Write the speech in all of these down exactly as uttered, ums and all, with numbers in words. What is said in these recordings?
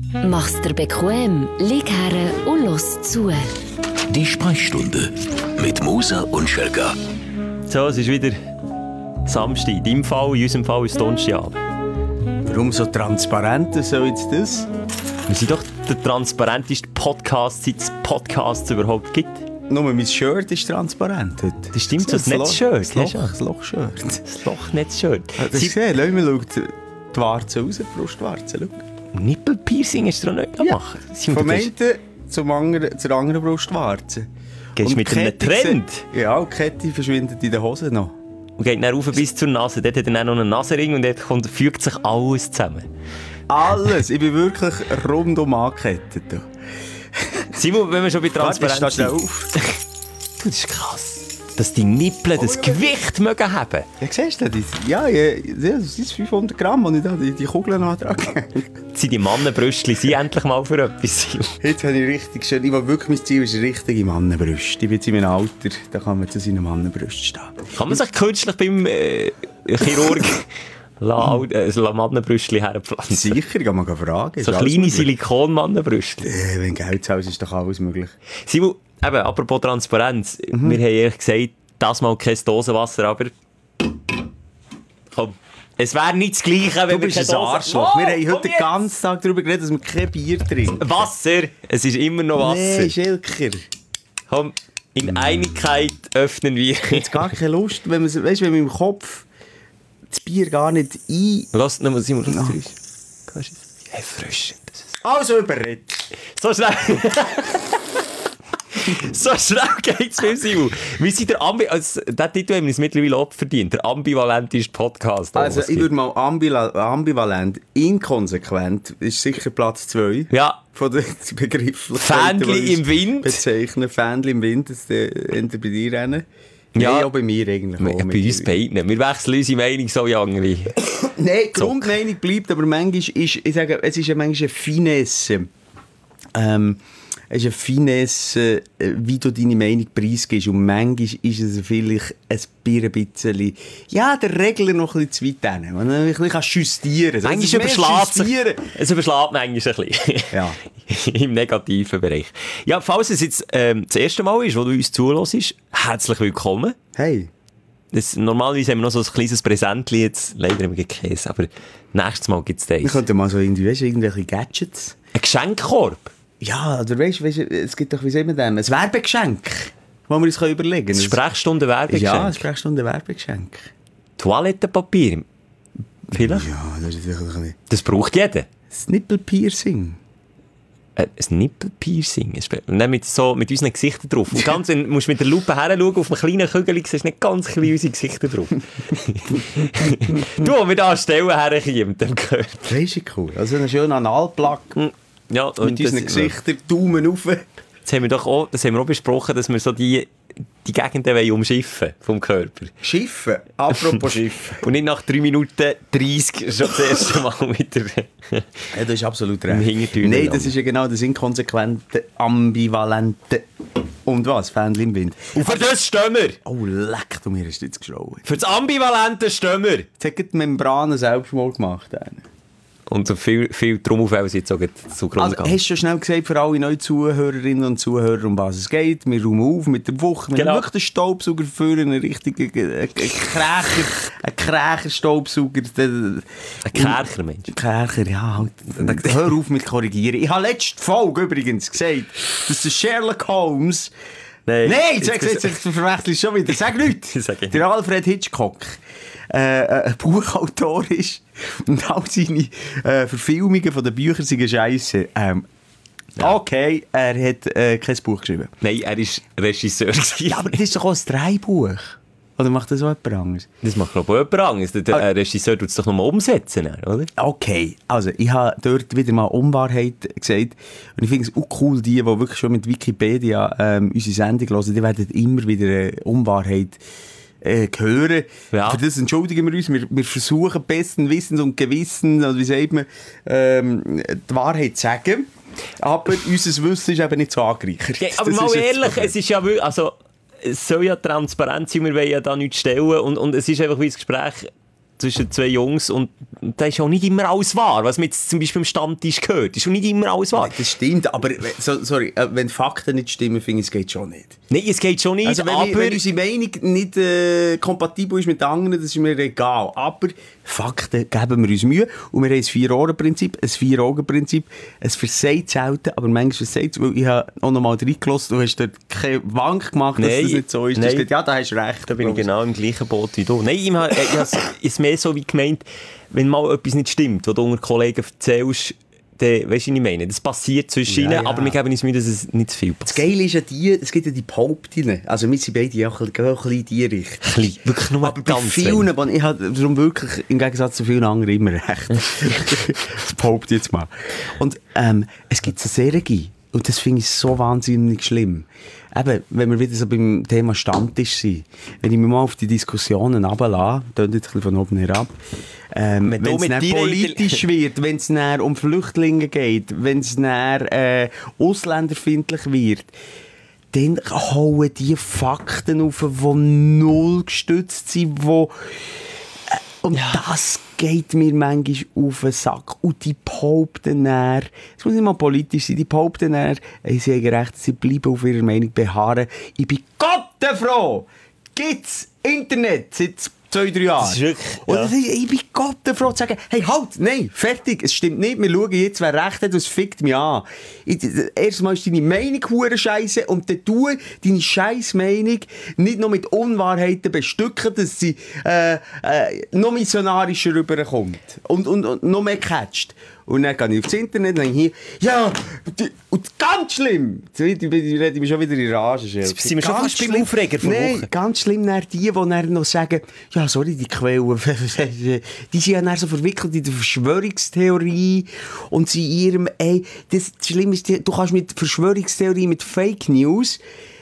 Mach's dir bequem, lieg her und los zu. Die Sprechstunde mit Musa und Schelga. So, es ist wieder Samstag. In deinem Fall, in unserem Fall ist es Donnerstagabend. Warum so transparent soll jetzt das? Wir sind doch der transparenteste Podcast, seit es Podcasts überhaupt gibt. Nur mein Shirt ist transparent heute. Das stimmt, so das Netzshirt. Das Loch, das Loch-Shirt. Das Loch-Netzshirt. Hast du gesehen? Lass mal schauen, die Warze raus, die Brustwarze. Nippelpiercing hast du noch nicht gemacht. Ja. Vom einen zum anderen, zur anderen Brustwarze. Gehst du mit einem Trend? Ja, und die Kette verschwindet in der Hose noch. Und geht dann rauf bis zur Nase. Dort hat er dann noch einen Nasenring und dort kommt, fügt sich alles zusammen. Alles. Ich bin wirklich rundum angekettet. Simon, wenn wir schon bei Transparenz Warte, sind. auf. Das ist krass. Dass die Nippel das Gewicht mögen haben. Ja, siehst du das? Ja, ja, das sind fünfhundert Gramm, die ich da die, die Kugeln antrage. Sind die Mannenbrüstchen sind endlich mal für etwas. Jetzt habe ich richtig schön, ich will wirklich, mein Ziel ist eine richtige Mannenbrust. Ich bin jetzt in meinem Alter, da kann man zu seiner Mannenbrust stehen. Kann man sich künstlich beim äh, Chirurg La, äh, La Mannenbrüstchen herpflanzen? Sicher, ich kann mal fragen. So kleine Silikon-Mannenbrüstchen. Äh, wenn Geld zu Hause ist, doch alles möglich. Simon, eben, apropos Transparenz. Mhm. Wir haben ehrlich gesagt, das mal kein Dosenwasser, aber... Komm, es wäre nicht das Gleiche, wenn du wir kein Dosenwasser... Dosenwasser... Oh, wir haben heute den ganzen Tag darüber geredet, dass wir kein Bier trinken. Wasser! Es ist immer noch Wasser. Nee, Schelker. Komm, in Einigkeit öffnen wir... Ich habe gar keine Lust, wenn man, weißt, wenn man im Kopf das Bier gar nicht ein... Lass noch mal, Simon, das no. ist erfrischend. Also überredet. So schnell... So schnell geht's mir, Simon. Wir sind der Ambi... Also, den Titel haben wir uns mittlerweile auch verdient. Der ambivalenteste Podcast. Also, ich würde mal ambila- ambivalent, inkonsequent, ist sicher Platz zwei. Ja. Von den Begrifflichkeiten. Fähnli im Wind. Bezeichnen. Fähnli im Wind, das hinter bei dir rennen. Ja. Nee, auch bei mir eigentlich. Auch bei uns beiden. Wir wechseln unsere Meinung so andere. Nein, die Grundmeinung bleibt, aber manchmal ist, ich sage, es ist ja manchmal eine Finesse. Ähm, Es ist eine Finesse, wie du deine Meinung preisgibst. Und manchmal ist es vielleicht ein bisschen, ja, der Regler noch ein bisschen zu weit hin. Man ein bisschen justieren kann. Manchmal überschlägt sich. Es überschlägt manchmal ein bisschen. Ja. Im negativen Bereich. Ja, falls es jetzt ähm, das erste Mal ist, wo du uns zuhörst, herzlich willkommen. Hey. Das, normalerweise haben wir noch so ein kleines Präsentchen, jetzt leider haben wir Käse, aber nächstes Mal gibt es das. Wir könnten mal so irgendwie, weißt, irgendwelche Gadgets. Ein Geschenkkorb? Ja, oder weißt du, es gibt doch, wie sagen wir denn, ein Werbegeschenk, das wir uns überlegen können. Ein Sprechstunde-Werbegeschenk? Ja, ein Sprechstunde-Werbegeschenk. Toilettenpapier? Vielleicht? Ja, das ist sicher ein bisschen... Das braucht jeder. Das Nippelpiercing. Äh, ein Nippelpiercing? Nein, mit, so, mit unseren Gesichtern drauf. Und ganz, du musst mit der Lupe heranschauen, auf einem kleinen Kügel siehst du nicht ganz klein unsere Gesichter drauf. Du, wo wir da Stellen herkommen mit dem Körper. Das ist cool. Also einen schönen Analplug. Ja, mit unseren Gesichtern, Daumen rauf. Das haben wir doch auch, das haben wir auch besprochen, dass wir so die, die Gegenden wollen umschiffen vom Körper. Schiffen? Apropos Schiffen. Und nicht nach drei Minuten dreißig schon das erste Mal wieder. Ja, das ist absolut recht. Nein, das ist ja genau das inkonsequente, ambivalente. Und was? Fähnli im Wind. Und für das stehen wir! Oh, leck, du mir hast jetzt geschlagen. Für das ambivalente stehen wir! Jetzt hat die Membranen selbst mal gemacht. Und so viel, viel Trommelfell sind jetzt auch zugrunde gegangen. Also, hast du schon schnell gesagt, für alle neuen Zuhörerinnen und Zuhörer, um was es geht? Wir räumen auf mit der Woche. Wir genau. haben wirklich den Staubsauger für einen richtigen Krächer, einen Krächer-Staubsauger. Ein Kärcher, Mensch. Ein Kärcher, ja. Halt. Hör auf mit korrigieren. Ich habe letzte Folge übrigens gesagt, dass der Sherlock Holmes... Nein, Nein sag jetzt, jetzt verwechsel ich schon wieder. Sag nichts. Sag der Alfred Hitchcock äh, ein Buchautor ist und all seine äh, Verfilmungen von den Büchern sind scheisse. Ähm, ja. Okay, er hat äh, kein Buch geschrieben. Nein, er war Regisseur. Ja, aber das ist doch auch ein Dreibuch. Oder macht das auch jemand anderes? Das macht glaube ich auch jemand anderes. Der ah. Regisseur tut es doch nochmal umsetzen, oder? Okay, also ich habe dort wieder mal Unwahrheit gesagt. Und ich finde es auch cool, die, die wirklich schon mit Wikipedia ähm, unsere Sendung hören, die werden immer wieder äh, Unwahrheit äh, hören. Ja. Für das entschuldigen wir uns. Wir, wir versuchen besten Wissens und Gewissen, also wie sagt man, ähm, die Wahrheit zu sagen. Aber unser Wissen ist eben nicht so angereichert. Ja, aber das mal ehrlich, es ist ja wirklich... Also, es soll ja transparent sein, wir wollen ja da nichts stellen und, und es ist einfach wie das Gespräch zwischen zwei Jungs und da ist auch nicht immer alles wahr, was man jetzt zum Beispiel im Stammtisch gehört. Ist auch nicht immer alles wahr. Das stimmt, aber so, sorry, wenn Fakten nicht stimmen, finde ich, es geht schon nicht. Nein, es geht schon nicht, also wenn, aber... wir, wenn unsere Meinung nicht äh, kompatibel ist mit anderen, das ist mir egal. Aber Fakten geben wir uns Mühe und wir haben ein Vier-Ohren-Prinzip, ein Vier-Augen-Prinzip. Es versagt selten, aber manchmal versagt es, weil ich habe auch noch mal reingelassen, du hast dort keine Wank gemacht, dass nein, das nicht so ist. Nein, steht, ja, da hast du recht. Da bin ich genau im gleichen Boot wie du. Nein, ich habe es mehr so wie gemeint, wenn mal etwas nicht stimmt, was du unter Kollegen erzählst, dann, weißt du, was ich meine? Das passiert zwischen ihnen, ja, ja. aber wir geben uns Mühe, dass es nicht zu viel passiert. Das Geile ist ja die, es gibt ja die Behauptungen. Also wir sind beide auch ein bisschen in die Richtung. Klein, wirklich nur aber ganz bei vielen, wenig. Ich habe darum wirklich, im Gegensatz zu vielen anderen, immer recht. Das behaupte ich jetzt mal. Und ähm, es gibt so Serien, und das finde ich so wahnsinnig schlimm. Eben, wenn wir wieder so beim Thema Stammtisch sind, wenn ich mich mal auf die Diskussionen runterlasse, tönt jetzt ein bisschen von oben herab, ähm, wenn es dann politisch wird, wenn es dann um Flüchtlinge geht, wenn es dann äh, ausländerfeindlich wird, dann hauen die Fakten auf, die null gestützt sind, wo und ja. das geht mir manchmal auf den Sack. Und die behaupten dann, es muss nicht mal politisch sein, die behaupten dann, sie haben recht, sie bleiben auf ihrer Meinung beharren. Ich bin gottenfroh, gibt's Internet seit zwei, drei Jahren. Das ist wirklich, ja. Und ich bin gottenfroh zu sagen, hey, halt, nein, fertig, es stimmt nicht, wir schauen jetzt, wer recht hat, das fickt mich an. Erstmal ist deine Meinung hure scheisse und dann tu deine scheiß Meinung nicht noch mit Unwahrheiten bestücken, dass sie äh, äh, noch missionarischer rüberkommt und, und, und noch mehr catcht. Und dann gehe ich aufs Internet und dann hier, ja, die, und ganz schlimm, jetzt rede ich mich schon wieder in Rage. Jetzt sind wir schon fast beim Aufreger von Nein, Woche. Ganz schlimm, dann die, die dann noch sagen, ja, sorry, die Quellen, die sind ja dann so verwickelt in der Verschwörungstheorie und sie in ihrem, ey, das Schlimme ist, du kannst mit Verschwörungstheorie, mit Fake News,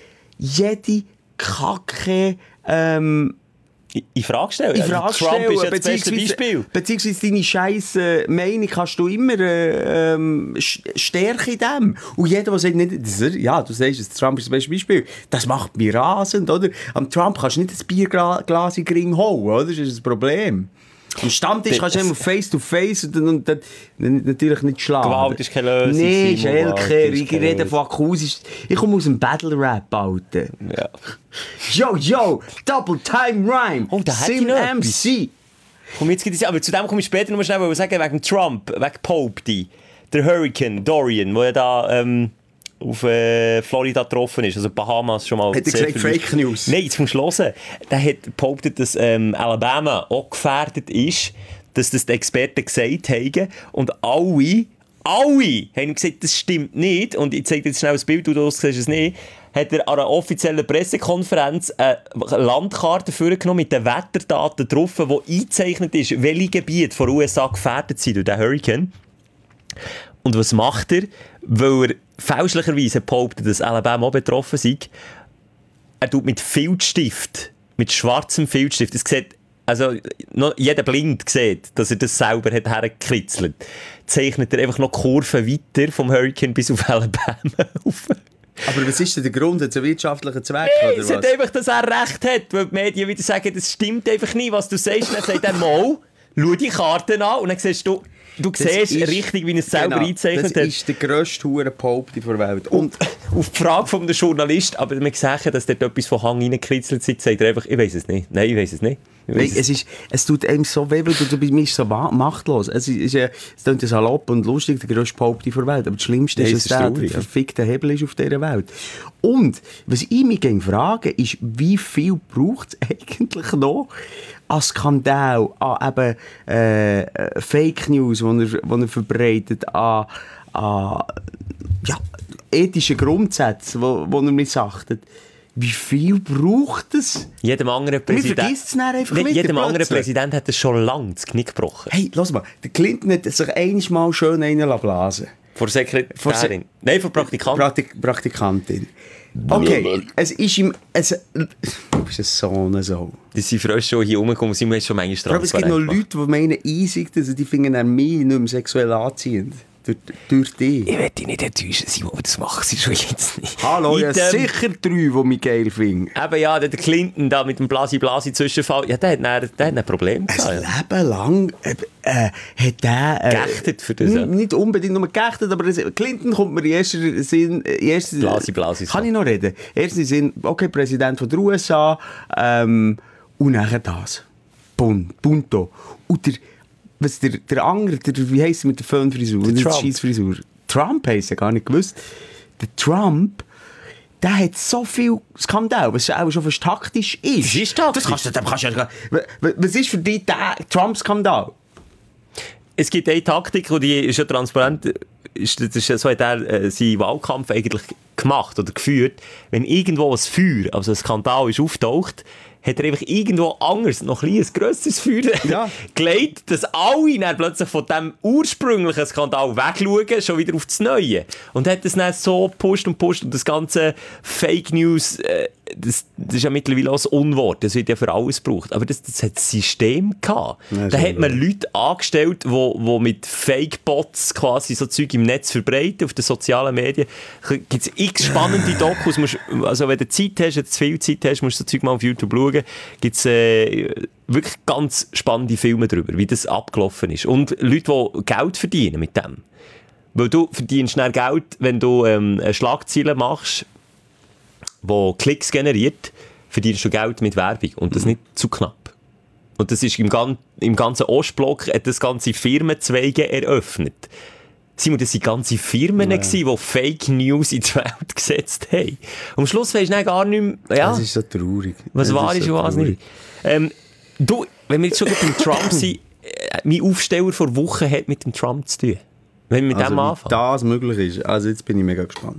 jede Kacke, ähm, in Frage stellen. In Frage Trump stellen, ist ja das beste Beispiel. Beziehungsweise deine scheiß äh, Meinung kannst du immer äh, ähm, stärken in dem. Und jeder, der sagt, nicht, das, ja, du sagst, Trump ist das beste Beispiel, das macht mich rasend, oder? Am Trump kannst du nicht ein Bierglas in den Ring holen, oder? Das ist das Problem. Am Stammtisch kannst du immer face to face und, und, und, und natürlich nicht schlagen. Gewalt ist keine Lösung. Nein, Schelke, ich rede von Akkusisch. Ich komme aus dem Battle-Rap, Alter. Ja. Yo, yo, Double Time Rhyme. Oh, da hat Sim M C. Komm, jetzt geht es, aber zu dem komme ich später noch mal schnell sagen, wegen Trump, wegen Pope, die, der Hurricane Dorian, wo er da ähm, auf äh, Florida getroffen ist, also Bahamas schon mal. Hat er gesagt Fake News? Nein, jetzt musst du hören. Der hat behauptet, dass ähm, Alabama auch gefährdet ist, dass das die Experten gesagt haben und alle, alle haben gesagt, das stimmt nicht und ich zeige dir jetzt schnell das Bild, du siehst es nicht, hat er an einer offiziellen Pressekonferenz eine Landkarte vorgenommen mit den Wetterdaten drauf, wo eingezeichnet ist, welche Gebiete von den U S A gefährdet sind durch den Hurricane. Und was macht er? Weil er fälschlicherweise behauptet, dass Alabama auch betroffen sei. Er tut mit Filzstift, mit schwarzem Filzstift, das sieht, also noch jeder blind sieht, dass er das selber hat hergekritzelt. Zeichnet er einfach noch Kurven weiter vom Hurricane bis auf Alabama auf. Aber was ist denn der Grund? Hat es einen wirtschaftlichen Zweck? Hey, oder es was? hat einfach, dass er recht hat, weil die Medien wieder sagen, das stimmt einfach nicht, was du sagst. Und dann sagt er mal, schau die Karten an und dann siehst du, du das siehst ist, richtig, wie er es selber genau, eingezeichnet hat. Das ist der grösste Hurenpope der Welt. Und auf die Frage von einem Journalist, aber wir sagen, dass dort etwas von Hang reingekritzelt ist, sagt er einfach, ich weiss es nicht. Nein, ich weiss es nicht. Nein, es, ist, es tut einem so weh, weil du, du bist so machtlos. Es ist, ist, es klingt ja salopp und lustig, der grösste Pope der Welt. Aber das Schlimmste Nein, ist, dass der der verfickte Hebel ist auf dieser Welt. Und was ich mich gerne frage, ist, wie viel braucht es eigentlich noch an Skandal, an eben, äh, Fake News, die er, die er verbreitet, an, an ja, ethischen Grundsätzen, die er missachtet. Wie viel braucht es? Jedem anderen Präsident... Man vergisst es dann einfach nicht. wieder Jedem anderen plötzlich. Präsident hat es schon lange das Knick gebrochen. Hey, lass mal, der Clinton hat sich einmal schön reinblasen. Vor Sekretärin? Se Nein, vor Praktikantin. Praktik Praktikantin. Okay, es ist ihm... Es, du bist ein Sohn, so. Die sind früher schon hier rumgekommen, sind wir schon manchmal Aber es gibt noch Leute, die meinen eisig, dass die finden an mich nicht mehr sexuell anziehend. Durch, durch dich. Ich werde dich nicht enttäuschen, Simon, aber das macht sie schon jetzt nicht. Hallo, ja, In dem- sicher drei, die mich geil finden. Eben ja, der Clinton da mit dem Blasi-Blasi-Zwischenfall, ja, der hat dann, der hat ein Problem gehabt. Ein Ja. Leben lang äh, äh, hat der... Äh, Geächtet für das, ja. n- Nicht unbedingt nur geächtet, aber das, Clinton kommt mir in erster Sinn... In erster, Blasi, Blasi, Kann so. ich noch reden? In erster Sinn, okay, Präsident von der U S A, ähm, und nachher das. Bun, Punto. Und der... Was der, der andere, der, wie heisst er mit der Föhnfrisur? Der Nicht Trump. Scheissfrisur. Trump heisst er, gar nicht gewusst. Der Trump, der hat so viel Skandal, was auch schon fast taktisch ist. Das ist taktisch. Das kannst du, dem kannst du ja, was ist für dich der Trump-Skandal? Es gibt eine Taktik, und die ist ja transparent, ist, das ist ja, so hat er äh, seinen Wahlkampf eigentlich gemacht oder geführt. Wenn irgendwo ein Feuer, also ein Skandal ist auftaucht, hat er einfach irgendwo anders noch ein, ein grösseres Feuer Ja. gelegt, dass alle dann plötzlich von dem ursprünglichen Skandal wegschauen, schon wieder auf das Neue. Und hat das dann so gepusht und gepusht und das ganze Fake News, äh, das, das ist ja mittlerweile auch ein Unwort, das wird ja für alles gebraucht. Aber das, das hat ein System gehabt. Ja, Da so hat man Leute angestellt, die wo, wo mit Fake-Bots quasi so Zeug im Netz verbreiten, auf den sozialen Medien. Gibt es x spannende Dokus. Musst, also wenn du Zeit hast, wenn du zu viel Zeit hast, musst du so Zeug mal auf YouTube schauen. Gibt es äh, wirklich ganz spannende Filme darüber, wie das abgelaufen ist. Und Leute, die Geld verdienen mit dem. Weil du verdienst schnell Geld, wenn du ähm, eine Schlagzeile machst, die Klicks generiert, verdienst du Geld mit Werbung. Und das nicht zu knapp. Und das ist im, Gan- im ganzen Ostblock hat das ganze Firmenzweige eröffnet. Simon, das waren ganze Firmen, ja. gewesen, die Fake News in die Welt gesetzt haben. Und am Schluss weisst du dann gar nicht mehr, ja, Das ist so traurig. was Das wahr ist so und was traurig. nicht. Ähm, du, wenn wir jetzt schon beim Trump sind, äh, mein Aufsteller vor Wochen hat mit dem Trump zu tun. Wenn wir mit Also, dem wie anfangen. das möglich ist. Also jetzt bin ich mega gespannt.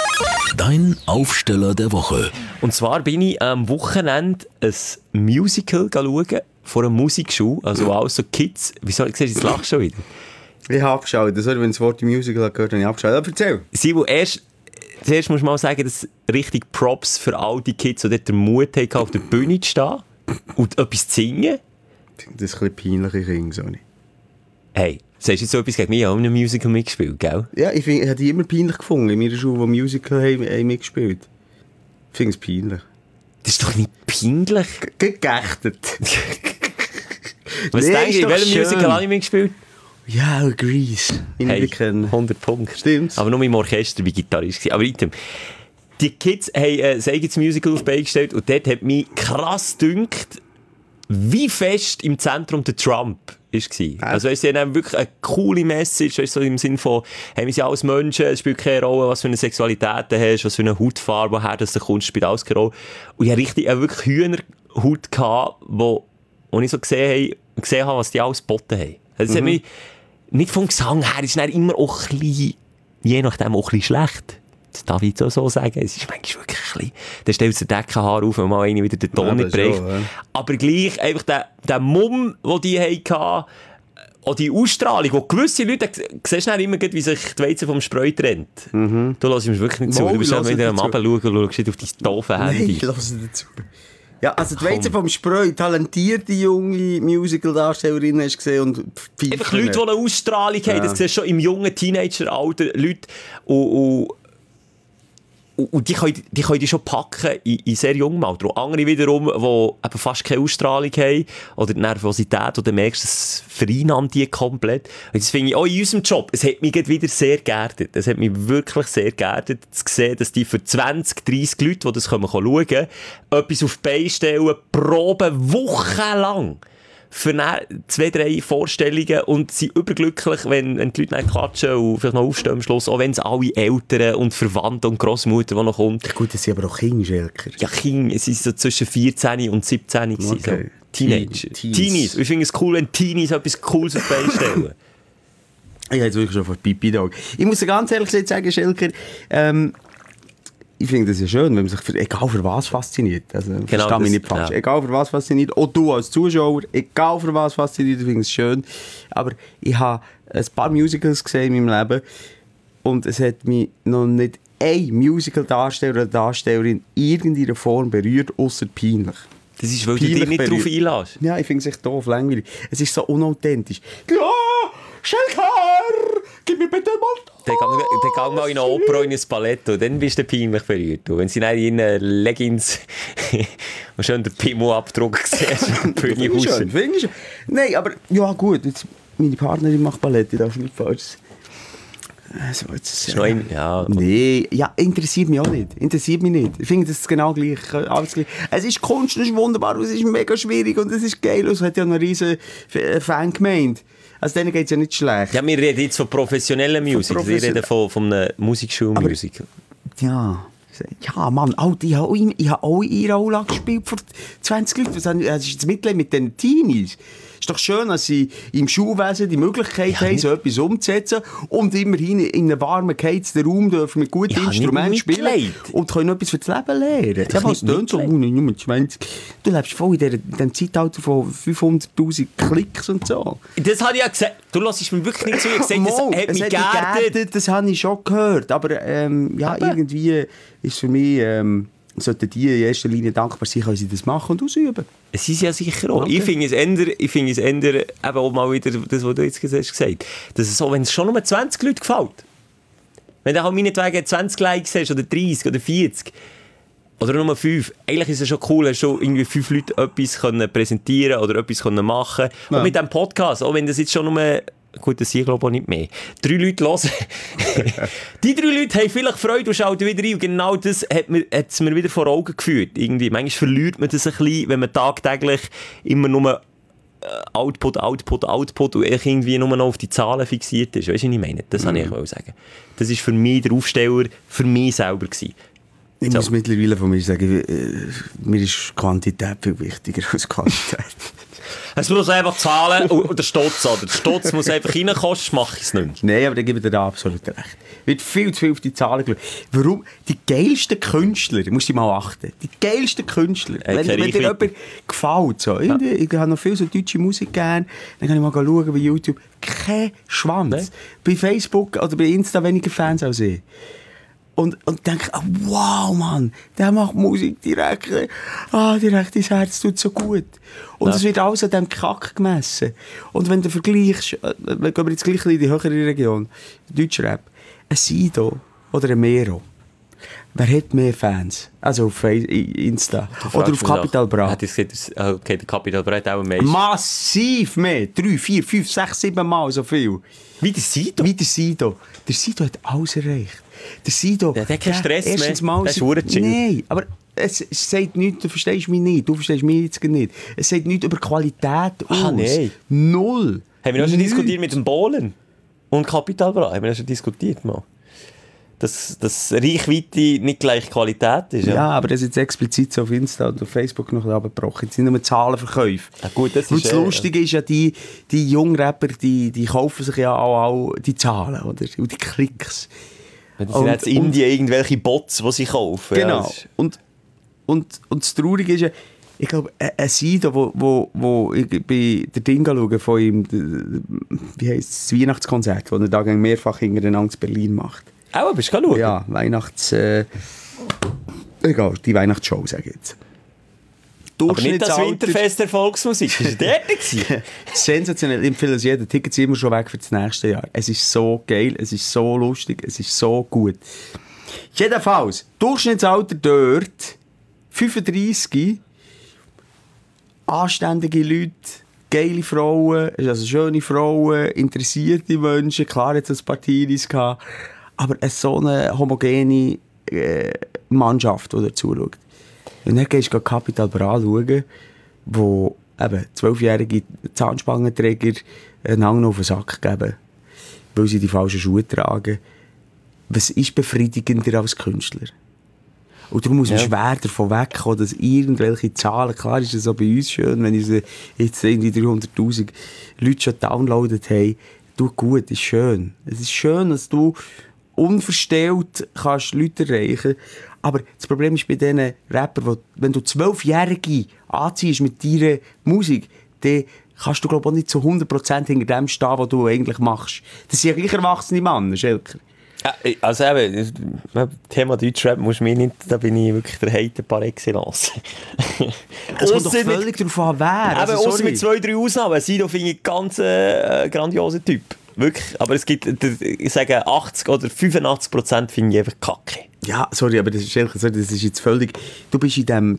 Dein Aufsteller der Woche. Und zwar bin ich am Wochenende ein Musical schauen von einer Musikschule, also wo alles so Kids, wieso, siehst du, jetzt lachst du schon wieder? Ich habe abgeschaut. Sorry, wenn das Wort Musical gehört, habe ich abgeschaut. Aber erzähl. Simon, erst, zuerst muss man mal sagen, dass richtig Props für all die Kids, die dort den Mut hatten, auf der Bühne zu stehen und etwas zu singen. Das ist ein bisschen peinliche Kinder, Sonny. Hey, sagst du jetzt so etwas gegen mich? Ich habe auch in einem Musical mitgespielt, gell? Ja, ich, find, ich habe die immer peinlich gefunden. In meiner Schule, die Musical haben, haben mitgespielt. Ich finde es peinlich. Das ist doch nicht peinlich. Ge geächtet. Was Nee, denkst ist du, in doch welchem schön. Musical habe ich mitgespielt? Ja, Grease. Ich Hey, nicht kennen. hundert Punkte. Stimmt's. Aber nur im Orchester wie Gitarrist gewesen. Aber item. Die Kids haben äh, ein eigenes Musical auf die Beine gestellt und dort hat mich krass gedünkt, wie fest im Zentrum der Trump war. Also weißt, sie haben wirklich eine coole Message, weißt, so im Sinne von, hey, wir sind alles Menschen, es spielt keine Rolle, was für eine Sexualität du hast, was für eine Hautfarbe, woher du kommst, spielt alles keine Rolle. Und ich hatte richtig eine wirklich Hühnerhaut gehabt, wo, wo ich so gesehen, hab, gesehen habe, was die alles geboten haben. Also, das hat mich nicht vom Gesang her, es ist dann immer auch ein bisschen, je nachdem auch ein bisschen schlecht. Das darf ich jetzt auch so sagen. Es ist manchmal wirklich ein bisschen, dann stellt sich der Deckenhaar auf, wenn mal einer wieder den Ton Ja, nicht das bricht. schon, ja. Aber Aber gleich einfach der, der Mumm, den die hatten, auch die Ausstrahlung, wo gewisse Leute, da siehst du dann immer, wie sich die Weizen vom Spreu trennt. Mhm. Du hörst mir wirklich nicht zu. Mal, Du bist ich dann höre wieder am dazu. Abschauen und schaust auf dein doofe Nein, Handy. ich lasse dazu. Ja, also die Weizen vom Spreu, talentierte junge Musical-Darstellerin hast du gesehen und pfeifen. Einfach Leute, die eine Ausstrahlung haben, Ja. das siehst du schon im jungen Teenager-Alter, Leute, und, und, und die können, die können die schon packen in, in sehr jungem Alter. Und andere wiederum, die eben fast keine Ausstrahlung haben, oder die Nervosität, oder du merkst, das vereinnahmt die komplett. Und das finde ich auch in unserem Job, es hat mich gerade wieder sehr geerdet. Es hat mich wirklich sehr geerdet, zu sehen, dass die für zwanzig, dreissig Leute, die das schauen können, etwas auf die Beine stellen, proben wochenlang. Für dann zwei, drei Vorstellungen und sind überglücklich, wenn, wenn die Leute dann klatschen und vielleicht noch aufstehen am Schluss, auch wenn es alle Eltern und Verwandte und Grossmutter, die noch kommt. Gut, das sind aber auch Kinder, Schelker. Ja, Kinder, es sind so zwischen vierzehn und siebzehn gewesen, Okay. so Teenager. Teens. Teenies. Ich finde es cool, wenn Teenies etwas Cooles auf die Beine stellen. Ich habe jetzt wirklich schon von Pipi da. Ich muss dir ganz ehrlich sagen, Schelker, ähm, ich finde das ja schön, wenn man sich für, egal für was fasziniert. Also, Genau, verstehe mich das- nicht falsch. ja. Egal für was fasziniert. Auch du als Zuschauer, egal für was fasziniert, ich finde es schön. Aber ich habe ein paar Musicals gesehen in meinem Leben und es hat mich noch nicht ein Musical-Darsteller oder Darstellerin in irgendeiner Form berührt, außer peinlich. Das ist, weil du dich Peinlich nicht darauf berührt. einlässt. Ja, ich finde es echt doof, langweilig. Es ist so unauthentisch. Ja, Schelker! gib mir bitte mal... Dann geh mal in eine Oper, in ein Ballett, und dann bist du peinlich berührt. Und wenn sie dann in ihren Leggings und schön den Pimmel-Abdruck siehst, finde ich schön, finde ich schön. Nein, aber ja gut, jetzt, meine Partnerin macht Ballett, ich darf nicht falsch... Also, jetzt, ist noch ein, ja. Nee, ja, interessiert mich auch nicht. Interessiert mich nicht. Ich finde das genau gleich. Alles gleich. Es ist Kunst, es ist wunderbar, es ist mega schwierig und es ist geil. Es hat ja eine riesen Fangemeinde. Also denen geht es ja nicht schlecht. Ja, wir reden jetzt von professioneller Musik. Von profession- wir reden von, von einer Musikschulmusik. Ja, ja, Mann, Alter, ich habe auch, ich habe auch in ihrer Aula gespielt vor zwanzig Leuten. Das ist das Mitleid mit den Teenies. Es ist doch schön, dass sie im Schulwesen die Möglichkeit ja, haben, so etwas umzusetzen und immerhin in einem warmen, geheizten Raum dürfen mit guten ja, Instrumenten spielen und können etwas für das Leben lernen. Ja, was tönt so, nur zwanzig. Du lebst voll in, der, in dem Zeitalter von fünfhunderttausend Klicks und so. Das habe ich ja gesagt. Du hörst mir wirklich nicht zu. Ich gesagt, das Mo, hat mich geerdet. Das habe ich schon gehört. Aber ähm, ja, aber irgendwie ist für mich... Ähm, sollten die in erster Linie dankbar sein, können sie das machen und ausüben. Es ist ja sicher auch. Okay. Ich finde es ändern, ich finde es ändern, eben auch mal wieder das, was du jetzt gesagt hast, dass es so, wenn es schon nur zwanzig Leute gefällt, wenn du auch meinetwegen zwanzig Likes hast, oder dreißig oder vierzig, oder nur fünf, eigentlich ist es schon cool, hast schon irgendwie fünf Leute etwas können präsentieren oder etwas können machen. Ja. Und mit diesem Podcast, auch wenn das jetzt schon nur... Gut, das sehe ich glaube auch nicht mehr. Drei Leute hören. Die drei Leute haben vielleicht Freude und schalten wieder rein. Und genau das hat es mir wieder vor Augen geführt. Irgendwie. Manchmal verliert man das ein bisschen, wenn man tagtäglich immer nur Output, Output, Output und irgendwie nur noch auf die Zahlen fixiert ist. Weißt du, was ich meine? Das wollte mm. ich sagen. Das war für mich der Aufsteller, für mich selber gewesen. Ich so. muss mittlerweile von mir sagen, äh, mir ist Quantität viel wichtiger als Qualität. Es muss einfach zahlen und der Stutz, oder? Der Stutz muss einfach reinkosten, mache ich es nicht mehr. Nein, aber da gebe ich dir absolut recht. Wird viel zu viel auf die Zahlen geschaut. Warum? Die geilsten Künstler, musst du mal achten, die geilsten Künstler, hey, wenn, wenn dir jemand gefällt, so, ja. ich, ich habe noch viel so deutsche Musik gern, dann kann ich mal schauen bei YouTube, kein Schwanz. Nee. Bei Facebook oder bei Insta weniger Fans als ich. Und, und denke, oh, wow, Mann, der macht Musik direkt, ah, direkt ins Herz tut so gut. Und es ja. wird alles an diesem Kack gemessen. Und wenn du vergleichst, wir gehen jetzt gleich in die höhere Region, Deutschrap, ein Sido oder ein Mero, wer hat mehr Fans? Also auf Insta oder auf Capital Bra? Okay, der Capital Bra hat auch mehr. Massiv mehr, drei, vier, fünf, sechs, sieben Mal so viel. Wie der Sido? Wie der Sido. Der Sido hat alles erreicht. Der Sido... Der hat keinen Stress mehr. Erstens mal... Das ist chill. Nein, aber es, es sagt nichts, du verstehst mich nicht, du verstehst mich jetzt nicht. Es sagt nichts über Qualität aus. Ah, nein. Null. Haben wir noch schon diskutiert mit dem Bohlen und Capital Bra? Haben wir noch schon diskutiert mal? Dass, dass Reichweite nicht gleich Qualität ist. Ja, ja, aber das ist jetzt explizit so auf Insta und auf Facebook noch abgebrochen. Jetzt sind nur Zahlenverkäufe. Ja, gut, das und ist das äh, Lustige ist ja, die, die jungen Rapper, die, die kaufen sich ja auch, auch die Zahlen, oder? Und die Klicks. Das sind und, jetzt in Indien irgendwelche Bots, die sie kaufen. Genau. Ja, und, und, und das Traurige ist ja, ich glaube, ein Sido, wo, wo, wo ich bei der Ding schaue von ihm, wie heisst es, das Weihnachtskonzert, das er da mehrfach hintereinander in Berlin macht. Auch, bist du schauen? Ja, Weihnachts... Äh, egal, die Weihnachtsshow, sage ich jetzt. Aber nicht das Winterfest der Volksmusik, das war dort. Sensationell, ich empfehle es jedem. Tickets sind immer schon weg für das nächste Jahr. Es ist so geil, es ist so lustig, es ist so gut. Jedenfalls, Durchschnittsalter dort, fünfunddreissig, anständige Leute, geile Frauen, also schöne Frauen, interessierte Menschen, klar jetzt ein paar Partieris gehabt, aber so eine homogene äh, Mannschaft, die dazu schaut. Und dann gehst du Capital Bra schauen, wo eben zwölfjährige Zahnspangenträger einander auf den Sack geben, weil sie die falschen Schuhe tragen. Was ist befriedigender als Künstler? Und darum muss man ja. schwer davon wegkommen, dass irgendwelche Zahlen, klar ist es auch bei uns schön, wenn ich jetzt irgendwie dreihunderttausend Leute schon downloadet haben, tut gut, ist schön. Es ist schön, dass du unverstellt kannst Leute erreichen. Aber das Problem ist bei diesen Rappern, wo, wenn du zwölfjährige anziehst mit deiner Musik, dann kannst du, glaube ich, auch nicht zu hundert Prozent hinter dem stehen, was du eigentlich machst. Das sind ja gleich erwachsene Männer, Schelker. Ja, also eben, Thema Deutschrap muss mich nicht, da bin ich wirklich der Hater par excellence. Es kommt doch völlig darauf an, wer. Also, außer mit zwei, drei Ausnahmen. Sido finde ich einen ganz äh, grandiosen Typ. Wirklich. Aber es gibt, ich sage, achtzig oder fünfundachtzig Prozent finde ich einfach kacke. Ja, sorry, aber das ist, ehrlich, das ist jetzt völlig... Du bist in diesem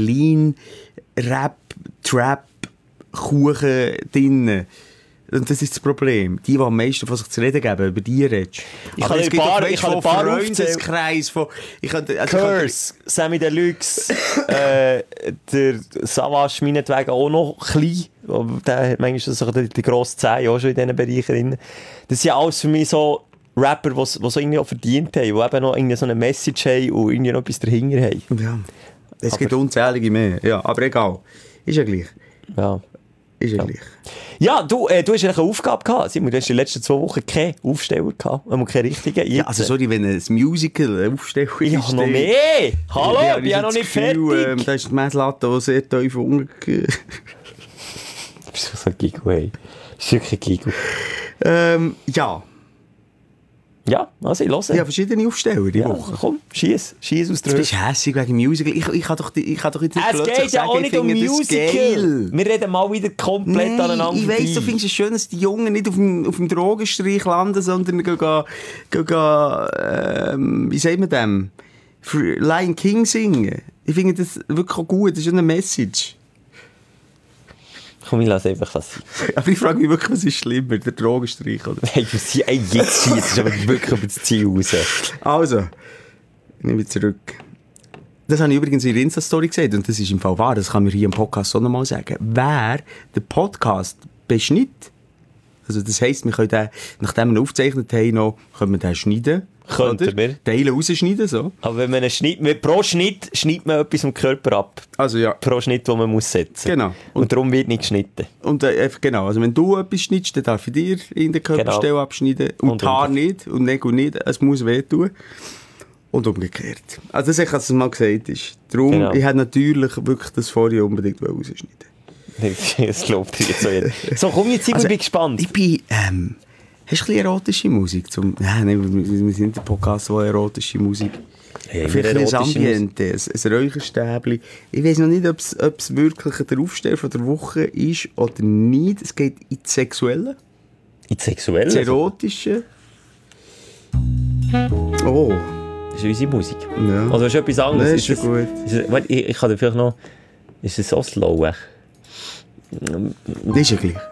Berlin-Rap-Trap-Kuchen drin. Und das ist das Problem. Die, die am meisten von sich zu reden geben, über die redest. Ich kann ein paar, ich kann ein paar Freundeskreis von... Ich kann, also Curse, ich kann, Sammy Deluxe, äh, der Savage meinetwegen auch noch klein. Der hat manchmal so die, die grosse Zehen auch schon in diesen Bereichen drin. Das sind ja alles für mich so Rapper, die so irgendwie auch verdient haben, die eben noch irgendwie so eine Message haben und irgendwie noch etwas dahinter haben. Ja, es aber, gibt unzählige mehr. Ja, aber egal. Ist ja gleich. Ja. Ist ja, ja. gleich. Ja, du, äh, du hast eine Aufgabe gehabt. Simon, du hast in den letzten zwei Wochen keinen Aufsteller gehabt. Einmal keinen richtigen. Ja, also sorry, wenn ein Musical eine Aufsteller ist. Ich habe noch mehr. Hallo, ich bin ja noch nicht Gefühl, fertig. Ähm, da ist die Messlatte auch sehr tief unten. Du bist so ein Gigo, ey. Das ist wirklich ein Gigo. Ähm, ja. Ja, also ich höre. Ja, verschiedene Aufsteller die ja, Woche. Komm, schieß, schieß aus der Höhe. Du bist hässig wegen Musical. Ich, ich kann doch, ich kann doch jetzt nicht es plötzlich geht ja sagen, auch nicht um Musical. Wir reden mal wieder komplett Nein, aneinander ich weiss, du findest es schön, dass die Jungen nicht auf dem, auf dem Drogenstreich landen, sondern gehen, gehen, gehen ähm, wie sagt man dem? Lion King singen. Ich finde das wirklich auch gut. Das ist eine Message. Komm, ich lasse einfach das sein. Aber ich frage mich wirklich, was ist schlimmer, der Drogenstreich oder? Hey, du siehst, ey, jetzt schießt aber wirklich über das Ziel raus. Also, nehme ich zurück. Das habe ich übrigens in der Insta-Story gesehen und das ist im Fall wahr, das kann man hier im Podcast auch nochmal sagen. Wer den Podcast beschneidet, also das heisst, wir können den, nachdem wir ihn aufgezeichnet haben, noch, können wir den schneiden. Könnten wir. Teile rausschneiden, so. Aber wenn man einen Schnitt, pro Schnitt schneidet man etwas vom Körper ab. Also ja. Pro Schnitt, den man muss setzen. Genau. Und, und darum wird nicht geschnitten. Und äh, genau, also wenn du etwas schneidest, dann darf ich dir in der Körperstelle genau. abschneiden. Und, und die Haare nicht und Nägel nicht. Es muss wehtun. Und umgekehrt. Also das ist, was es mal gesagt ist. Darum, genau. Ich hätte natürlich wirklich das vorher unbedingt rausschneiden. Das glaubt ihr jetzt so jeder. So, komm jetzt, ich also, bin gespannt. Ich bin, ähm... Hast du ein bisschen erotische Musik? Zum, nein, nein, wir sind der Podcast, wo erotische Musik. Hey, vielleicht ein Ambiente, ein, ein Räucherstäbchen. Ich weiss noch nicht, ob es wirklich der Aufsteller von der Woche ist oder nicht. Es geht in das Sexuelle. In das Sexuelle? Das Erotische. Oh. Das ist unsere Musik. Ja. Also ist etwas anderes. Nein, ist ist schon gut. Ist es, warte, ich, ich kann dir vielleicht noch... Ist es so slow? Das ist ja gleich.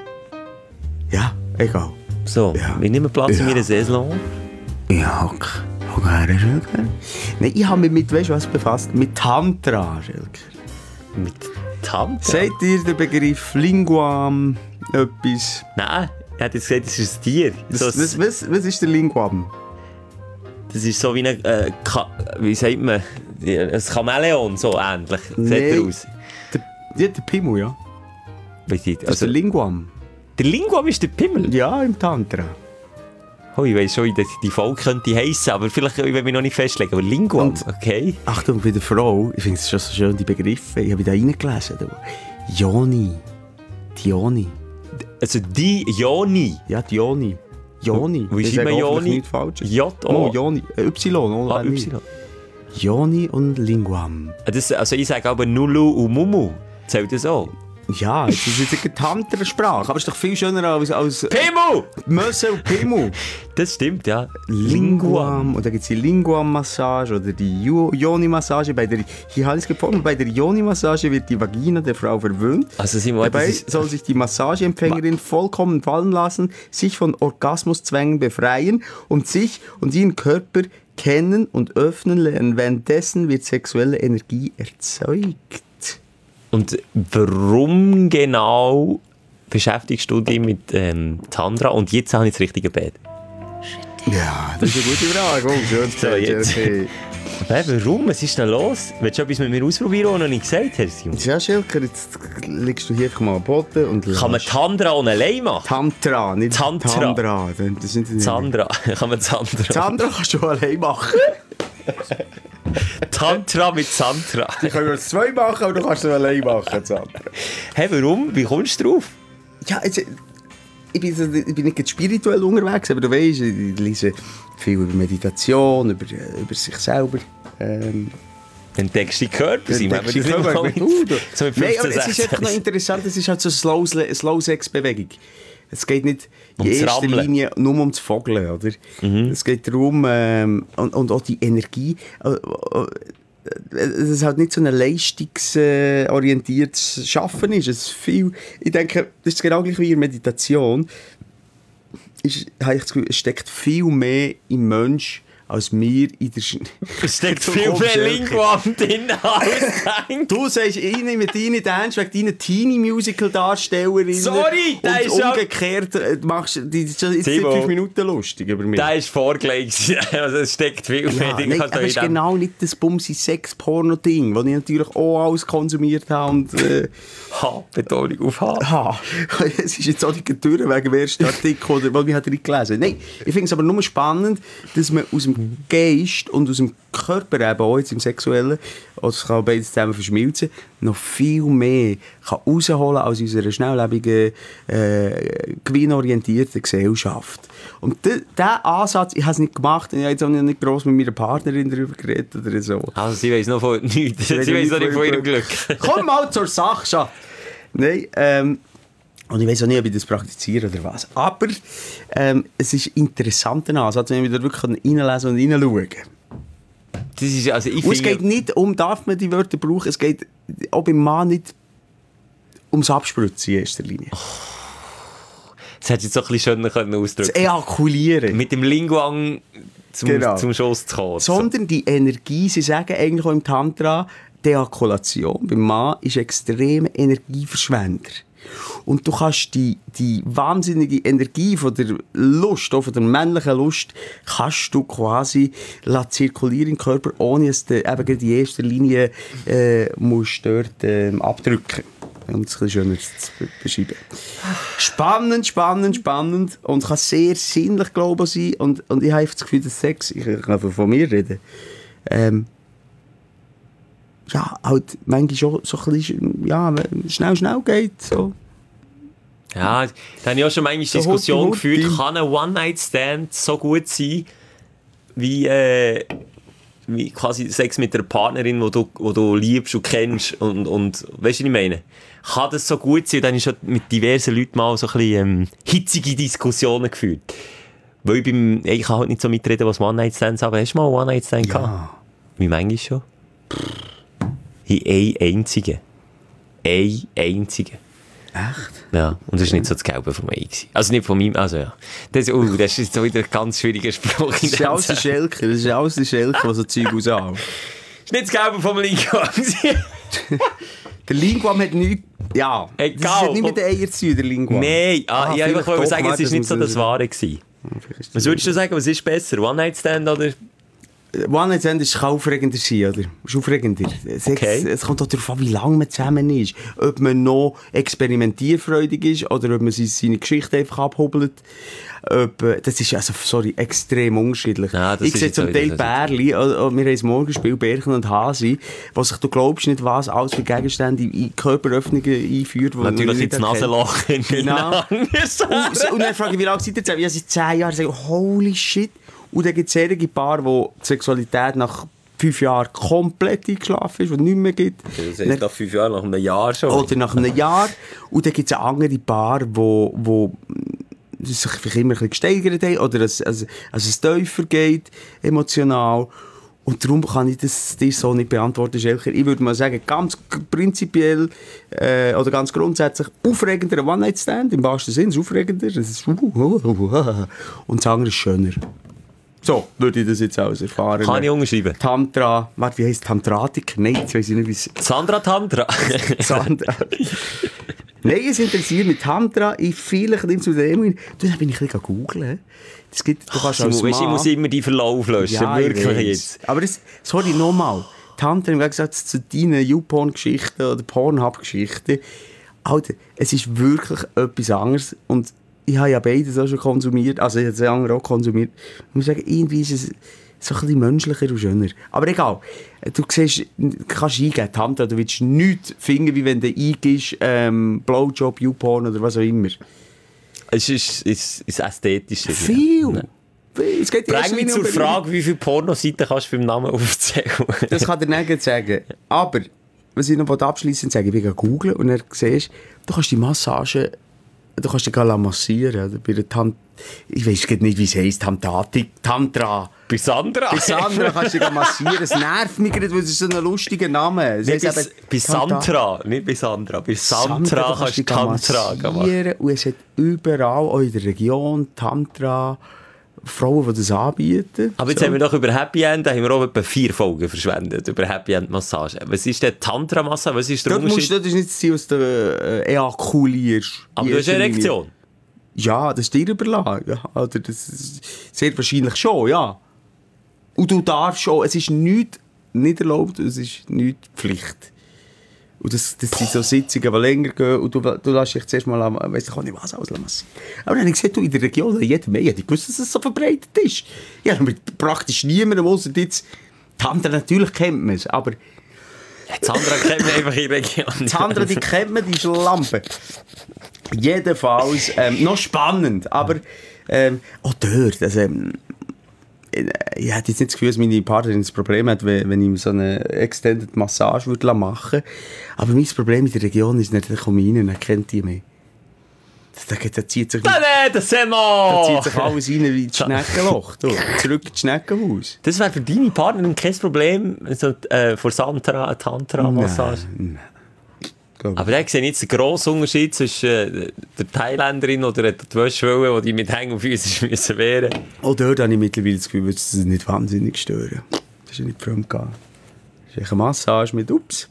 Ja, egal. So, ja. wir nehmen Platz ja. in meiner Saison. Ja, okay. Okay, okay. Nein, ich habe mich mit, weißt du was, befasst? Mit Tantra, Schelker. Mit Tantra? Sagt ihr den Begriff Linguam etwas? Nein, er hat jetzt gesagt, das ist ein Tier. Das, so was, was, was ist der Linguam? Das ist so wie ein, äh, wie sagt man, ein Chamäleon, so ähnlich. Nee, sieht er aus. Der, ja, der Pimmel, ja. Wie sieht, das also, ist der Linguam. Der Linguam ist der Pimmel? Ja, im Tantra. Oh, ich weiss schon, wie die Folge könnte heissen, aber vielleicht will ich mich noch nicht festlegen. Aber Linguam, und, okay. Achtung, bei der Frau, ich finde es schon so schön, die Begriffe, ich habe da reingelesen. Joni. Die Joni. Also die Joni? Ja, die Joni. Joni. Wie schreibt man Joni? Nichts Falsches. J-O? Oh, Joni. Y, oder? Ah, Y. Joni und Linguam. Das, also ich sage aber Nulu und Mumu. Zählt das auch? Ja, das ist jetzt eine Tantra-Sprache, aber es ist doch viel schöner als... als Pimu! Mösse und Pimu. Das stimmt, ja. Linguam. Und dann gibt es die Linguam-Massage oder die Yoni-Massage. Bei der, hier habe ich es gefunden, bei der Yoni-Massage wird die Vagina der Frau verwöhnt. Also Simon, dabei ist... soll sich die Massageempfängerin vollkommen fallen lassen, sich von Orgasmuszwängen befreien und sich und ihren Körper kennen und öffnen lernen. Währenddessen wird sexuelle Energie erzeugt. Und warum genau beschäftigst du dich mit ähm, Tantra? Und jetzt habe ich das richtige Bett. Ja, das ist eine gute Frage. Oh, schön so, jetzt. Okay. Hey, warum? Was ist denn los? Willst du etwas mit mir ausprobieren, was du noch nicht gesagt hast, Simon? Ja, Schelker, jetzt legst du hier einfach mal am Boden und kann man Tantra ohne allein machen? Tantra, nicht Tantra. Tantra. Das sind Tantra. Kann man Tantra? Tantra kannst du allein machen. Tantra mit Tantra. Die können wir zwei machen, aber du kannst es allein machen, Tantra. Hey, warum? Wie kommst du drauf? Ja, jetzt, ich, bin, ich bin nicht spirituell unterwegs, aber du weißt, ich lese viel über Meditation, über, über sich selber. Ähm, Entdeckst du den Körper? Entdeckst du den Körper? Uh, so Nein, aber es ist einfach noch interessant, es ist halt so eine Slow-Sex-Bewegung. es geht nicht in Ums erster Rammeln. Linie nur ums Vogeln, oder? Mhm. Es geht darum, ähm, und, und auch die Energie, äh, äh, dass es halt nicht so ein leistungsorientiertes Schaffen ist. Es ist viel, ich denke, das ist genau gleich wie in Meditation. Ist, habe ich das Gefühl, es steckt viel mehr im Mensch, als wir in der... Sch- Es steckt viel mehr Linguam drin als denkt. Du sagst, ich nehme dich nicht ernst wegen deiner Teenie-Musical-Darstellerin. Sorry, der und ist ja- umgekehrt äh, machst du die jetzt seit Timo. fünf Minuten lustig über mich. Der ist vorgelegt. Also es steckt viel mehr Ja, Dinge. nein, aber es ist genau nicht das Bumsi-Sex-Porno-Ding, das ich natürlich auch alles konsumiert habe. Und, äh, H, Betonung auf H. ha, es ist jetzt auch nicht durch wegen dem ersten Artikel, oder, weil ich drin gelesen habe. Nein, ich finde es aber nur spannend, dass man aus dem Geist und aus dem Körper eben auch jetzt im Sexuellen, oder es kann beides zusammen verschmilzen, noch viel mehr kann rausholen als in unserer schnelllebigen, äh, gewinnorientierten Gesellschaft. Und dieser Ansatz, ich habe es nicht gemacht, ich habe jetzt auch nicht gross mit meiner Partnerin darüber geredet oder so. Also sie weiss noch von nichts. Sie weiss noch nicht von ihrem Glück. Komm mal zur Sache, Schatz. Nein, ähm, und ich weiss auch nicht, ob ich das praktiziere oder was. Aber ähm, es ist ein interessanter Ansatz, wenn wir da wirklich reinlesen und reinschauen. Das ist, also ich Und es finde... geht nicht um, darf man die Wörter brauchen, es geht auch beim Mann nicht ums Abspritzen in erster Linie. Das hättest du jetzt so ein bisschen schöner können ausdrücken. Das Ejakulieren. Mit dem Linguang zum, Genau. zum Schuss zu kommen. Sondern die Energie, sie sagen eigentlich auch im Tantra, die Ejakulation beim Mann ist extrem Energieverschwender. Und du kannst die, die wahnsinnige Energie von der Lust, auch von der männlichen Lust, kannst du quasi zirkulieren im Körper, ohne dass du eben in erster Linie äh, musst dort äh, abdrücken. Um es ein bisschen schöner zu beschreiben. Spannend, spannend, spannend. Und kann sehr sinnlich, glaube ich, sein. Und, und ich habe einfach das Gefühl, dass Sex, ich kann von mir reden, ähm, ja, halt manchmal schon so ein bisschen, ja, schnell, schnell geht, so. Ja, da habe ich auch schon manchmal So Diskussion Hutti, Hutti. geführt, kann ein One-Night-Stand so gut sein, wie, äh, wie quasi Sex mit einer Partnerin, die du, wo du liebst und kennst und, und weißt du, was ich meine? Kann das so gut sein? Dann habe ich schon mit diversen Leuten mal so ein bisschen ähm, hitzige Diskussionen geführt. Weil ich, beim, ich kann halt nicht so mitreden, was One-Night-Stands haben. Hast du mal einen One-Night-Stand gehabt? Ja. Wie manchmal schon? In einem einzigen. Ein einzigen. Echt? Ja, und das war nicht so das Gelbe von mir. Also nicht von meinem, also ja. Das, uh, das ist jetzt so wieder ein ganz schwieriger Spruch. Das ist alles der Schelker, das ist alles der Schelker, der so Zeug raushaut. Das ist nicht das Gelbe vom Linguam. Der Linguam hat nichts, ja, Egal. das hat nicht mit den Eiern zu tun, der Linguam. Nein, ah, Ah, ich wollte vielleicht einfach doch, sagen, es warte, war nicht das so muss das ich- Wahre gewesen. Was würdest du sagen, was ist besser? One-Night-Stand oder... One-Night-Stand ist aufregender sein, oder? Ist aufregender. Sex, Okay. Es kommt auch darauf an, wie lange man zusammen ist. Ob man noch experimentierfreudig ist oder ob man seine, seine Geschichte einfach abhobelt. Ob, äh, das ist also, sorry, extrem unterschiedlich. Ja, das ich ist sehe jetzt zum auch Teil wieder- Bärli, äh, äh, wir haben das Morgenspiel Bärchen und Hasi, was sich, du glaubst nicht, was alles für Gegenstände in Körperöffnungen einführt. die man Natürlich nicht ins erkennt. Nasenloch. Genau. und, und dann frage ich, wie lange seid ihr zusammen? Ja, seit zehn Jahren. Ich sage, holy shit. Und dann gibt es solche Paare, wo die Sexualität nach fünf Jahren komplett eingeschlafen ist, die es nicht mehr gibt. Das heißt nach fünf Jahren, nach einem Jahr schon. Oder nach einem Jahr. Und dann gibt es andere Paare, wo, wo sich vielleicht immer ein bisschen gesteigert haben oder dass es, dass es tiefer geht, emotional. Und darum kann ich das dir so nicht beantworten, Schelker. Ich würde mal sagen, ganz prinzipiell äh, oder ganz grundsätzlich aufregender ein One-Night-Stand, im wahrsten Sinne ist aufregender. Das ist, uh, uh, uh, uh, und das andere ist schöner. So, würde ich das jetzt alles erfahren. Kann ich unterschreiben. Tantra, warte, wie heisst Tantratik? Nein, jetzt weiss ich nicht, wie es... Sandra Tantra. Sandra. Nein, es interessiert mich Tantra. Ich vielleicht nimm zu dem. Du, da bin ich ein bisschen googeln. Das gibt, du kannst als Weißt, ich Mann- muss immer die Verlauf löschen. Ja, ich Wirklich weiss. jetzt. Aber das, sorry, nochmal. Tantra im Gegensatz zu deinen YouPorn-Geschichten oder Pornhub-Geschichten. Alter, es ist wirklich etwas anderes. Und ich habe ja beides auch schon konsumiert. Also ich habe das andere auch konsumiert. Ich muss sagen, irgendwie ist es so ein bisschen menschlicher und schöner. Aber egal. Du siehst, kannst eingeben, Tantra, du willst nichts finden, wie wenn du eingibst, ähm, Blowjob, YouPorn oder was auch immer. Es ist, ist, ist ästhetisch. Viel! Nein. Viel. Es geht in Bring erster mich Linie zur um Frage, wie viele Pornoseiten kannst du beim Namen aufzählen? Das kann der nicht sagen. Aber, was ich noch abschliessend sagen will, ich gehe googeln und dann siehst du, du kannst die Massage du kannst dich gar massieren. Oder? Bei der Tant- ich weiss nicht, wie es heisst, Tantati, Tantra. Bei Sandra? Bei Sandra kannst du dich massieren. Es nervt mich gerade, weil es ist so ein lustiger Name. Nicht bei, bei Santra, nicht bei Sandra. Bei Santra kannst du Tantra machen. Und es hat überall, auch in der Region, Tantra, Frauen, die das anbieten. Aber jetzt so. Haben wir doch über Happy End, da haben wir auch etwa vier Folgen verschwendet, über Happy End Massage. Was ist denn Tantra-Massage? Was ist der Dort Unterschied? Musst, das ist nicht das Ziel, dass du äh, ejakulierst. Aber du hast eine Erektion? Ja, das ist dir überlassen. Ja, oder das ist sehr wahrscheinlich schon, ja. Und du darfst schon, es ist nichts nicht erlaubt, es ist nichts Pflicht. Und das, das sind so Sitzungen, die länger gehen und du, du lässt dich zuerst mal, weiss ich auch nicht was, alles massieren. Aber dann habe ich gesehen, du, in der Region, jeder mehr, ich wusste, dass es so verbreitet ist. Ja, mit praktisch niemandem, ausser jetzt, Tantra, natürlich kennt man es, aber... Sandra kennt man einfach in der Region. Sandra, die kennt man, die ist Lampe. Jedenfalls, ähm, noch spannend, aber ähm, auch dort, also, ähm, ich hätte jetzt nicht das Gefühl, dass meine Partnerin das Problem hat, wenn, wenn ich ihm so eine Extended Massage würde machen würde. Aber mein Problem in der Region ist nicht, dass ich rein und er kennt die mehr. Da, da zieht sich... Da, das sehen wir! Da zieht sich alles rein wie das Schneckenloch. Du, zurück ins Schneckenhaus. Das wäre für deine Partnerin kein Problem, so, äh, vor Santra, Tantra-Massage? Nein, nein. Aber da sehe ich jetzt den grossen Unterschied zwischen äh, der Thailänderin oder der Wäschwelle, die mit Hängen und Füßen müssen wehren. Auch dort habe ich mittlerweile das Gefühl, dass es nicht wahnsinnig stören. Das ist ja nicht fremd gegangen. Das ist eine Massage mit Ups.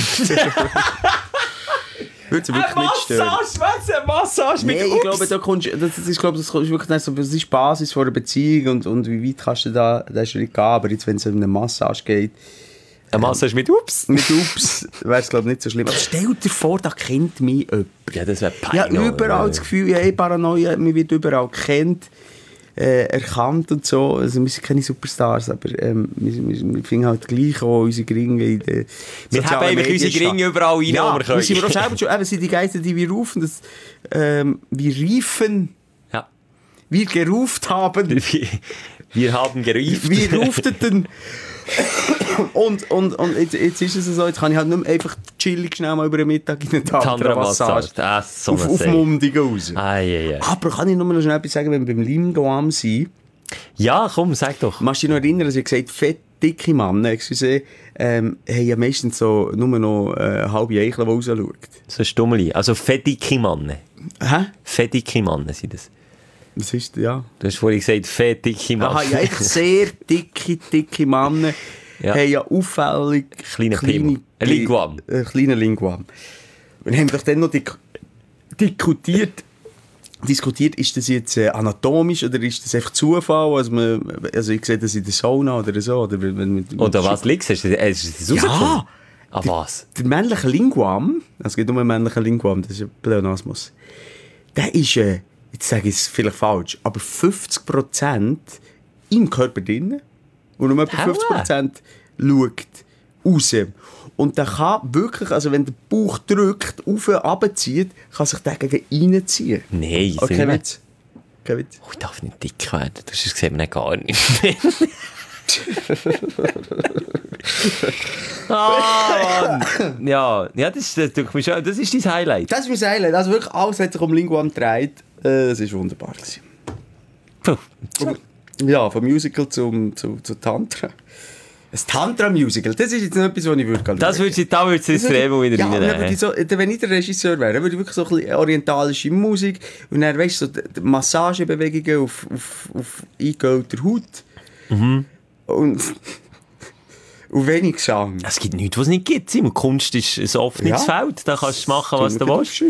Würde sie wirklich nicht stören. Massage, was? Eine Massage mit nee, Ups? Ich glaube, da kommst, das, ist, glaube, das ist wirklich nicht so, das ist Basis von einer Beziehung und, und wie weit kannst du da den Schritt gehen. Aber jetzt, wenn es um eine Massage geht... Eine Massage mit Ups? Mit Ups wäre es, glaube ich, nicht so schlimm. Aber stell dir vor, da kennt mich jemand. Ja, das wäre peinlich. Ich habe überall das Gefühl, ich habe Paranoia, man wird überall gekannt, äh, erkannt und so. Also wir sind keine Superstars, aber ähm, wir, wir, wir finden halt gleich auch unsere Gringe in den Wir haben eigentlich unsere Gringe überall rein, ja, wo wir können. Wir sind wir auch selber schon, eben, sind die Geister, die wir rufen, das, ähm, wir riefen, ja. wir geruft haben. Wir, wir haben gerufen. Wir rufteten. Und, und, und jetzt, jetzt ist es so, jetzt kann ich halt nicht mehr einfach chillig schnell mal über den Mittag in eine Tantra-Massage das so auf, auf Mundigen raus. Ah, ja, ja. Aber kann ich nur noch schnell etwas sagen, wenn wir beim Limgoam sind? Ja, komm, sag doch. Machst du dich noch erinnern, dass ich gesagt habe, fett dicke Männer, excuse, ähm, haben ja meistens so nur noch äh, halbe Eichel, die rausschaut. So ein Stummeli. Also fettige Männer. Hä? Fettige Männer sind das. Was ist das? Ja. Du hast vorhin gesagt, fettige Männer. Aha, ja, echt sehr dicke, dicke Männer. Ja. Haben ja auffällig kleine Pimmel. Ein Linguam. Ein kleiner Linguam. Wir haben doch dann noch dik- diskutiert, diskutiert, ist das jetzt äh, anatomisch oder ist das einfach Zufall? Also, man, also ich sehe das in der Sauna oder so. Oder, wenn, wenn, oder was liegt es? Hast du das rausgefunden? Ja! Ah, was? Der, der männliche Linguam, also es geht um einen männlichen Linguam, das ist ein Pleonasmus, der ist, äh, jetzt sage ich es vielleicht falsch, aber fünfzig Prozent im Körper drin. Und nur etwa fünfzig Prozent schaut raus. Und der kann wirklich, also wenn der Bauch drückt, auf und runterzieht, kann sich der gegen reinziehen. Nein, okay, kein Witz. Kein Witz. Oh, ich darf nicht dick werden, das sieht man gar nicht. Ah, Mann. Ja, ja, das, das, das ist dein Highlight. Das ist mein Highlight. Also wirklich alles hat sich um Linguam gedreht. Das war wunderbar. Puh. Ja, vom Musical zum, zu, zu Tantra. Ein Tantra-Musical, das ist jetzt nicht etwas, was ich würde schauen. Das würde da würde es Remo wieder ja, rein. So, wenn ich der Regisseur wäre, würde ich wirklich so ein bisschen orientalische Musik und dann, weißt du, so die Massagebewegungen auf, auf, auf eingeölter Haut. Mhm. Und, und wenig Gesang. Es gibt nichts, was es nicht gibt. Simon, Kunst ist ein offenes ja. Feld, da kannst du machen, was du willst.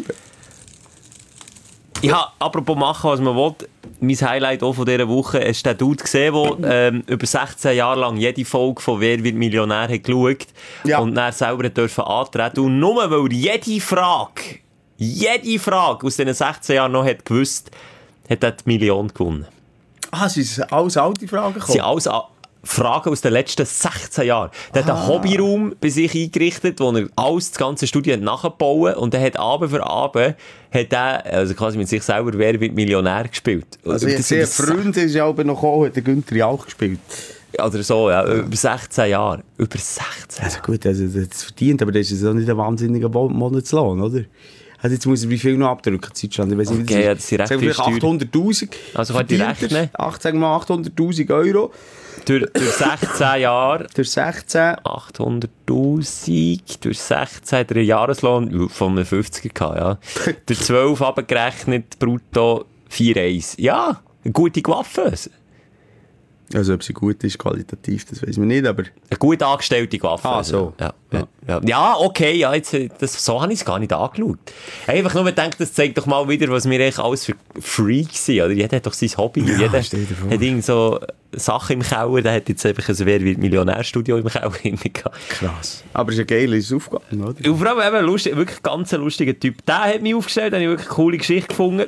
Ja, apropos machen, was man will. Mein Highlight auch von dieser Woche ist der Dude gesehen, der ähm, über sechzehn Jahre lang jede Folge von «Wer wird Millionär» hat geschaut ja. und dann selber dürfen antreten. Und nur weil er jede Frage, jede Frage aus diesen sechzehn Jahren noch hat gewusst, hat er die Million gewonnen. Ah, sind alles alte Fragen gekommen? Sie alles a- Fragen aus den letzten sechzehn Jahren. Der ah. hat einen Hobbyraum bei sich eingerichtet, wo er alles, das ganze Studio nachgebaut und er hat Abend für Abend hat er, also quasi mit sich selber «Wer wird Millionär» gespielt. Also ich sehe, Freund ist ja aber noch gekommen, hat der Günther Jauch gespielt. Oder so, ja, über sechzehn Jahre. Über sechzehn. Also gut, also das verdient, aber das ist ja nicht ein wahnsinniger Monatslohn, oder? Also jetzt muss ich wie viel noch abdrücken in Deutschland. Ich weiss nicht, okay, ja, das sind recht viele Steuern. achthunderttausend. Also könnt ihr rechnen? Sagen wir achthunderttausend Euro. Durch, durch sechzehn Jahre. Durch sechzehn. achthunderttausend. Durch sechzehn hat er einen Jahreslohn von einem fünfziger gehabt, ja. Durch zwölf abgerechnet, brutto vier Komma eins. Ja, eine gute Waffe. Also ob sie gut ist, qualitativ, das weiss man nicht, aber... Eine gut angestellte Waffe. Ah, so. Ja, ja, ja. ja okay, ja, jetzt, das, so habe ich es gar nicht angeschaut. Einfach nur gedacht, das zeigt doch mal wieder, was wir eigentlich alles für Freaks sind. Oder? Jeder hat doch sein Hobby. Ja, Jeder hat irgend so Sachen im Keller. Der hat jetzt einfach ein «Wer wird Millionärstudio» im Keller gehabt. Krass. Aber es ist eine geile Aufgabe, oder? Und vor allem eben lustig, wirklich ganz ein lustiger Typ. Der hat mich aufgestellt, da habe ich wirklich eine coole Geschichte gefunden.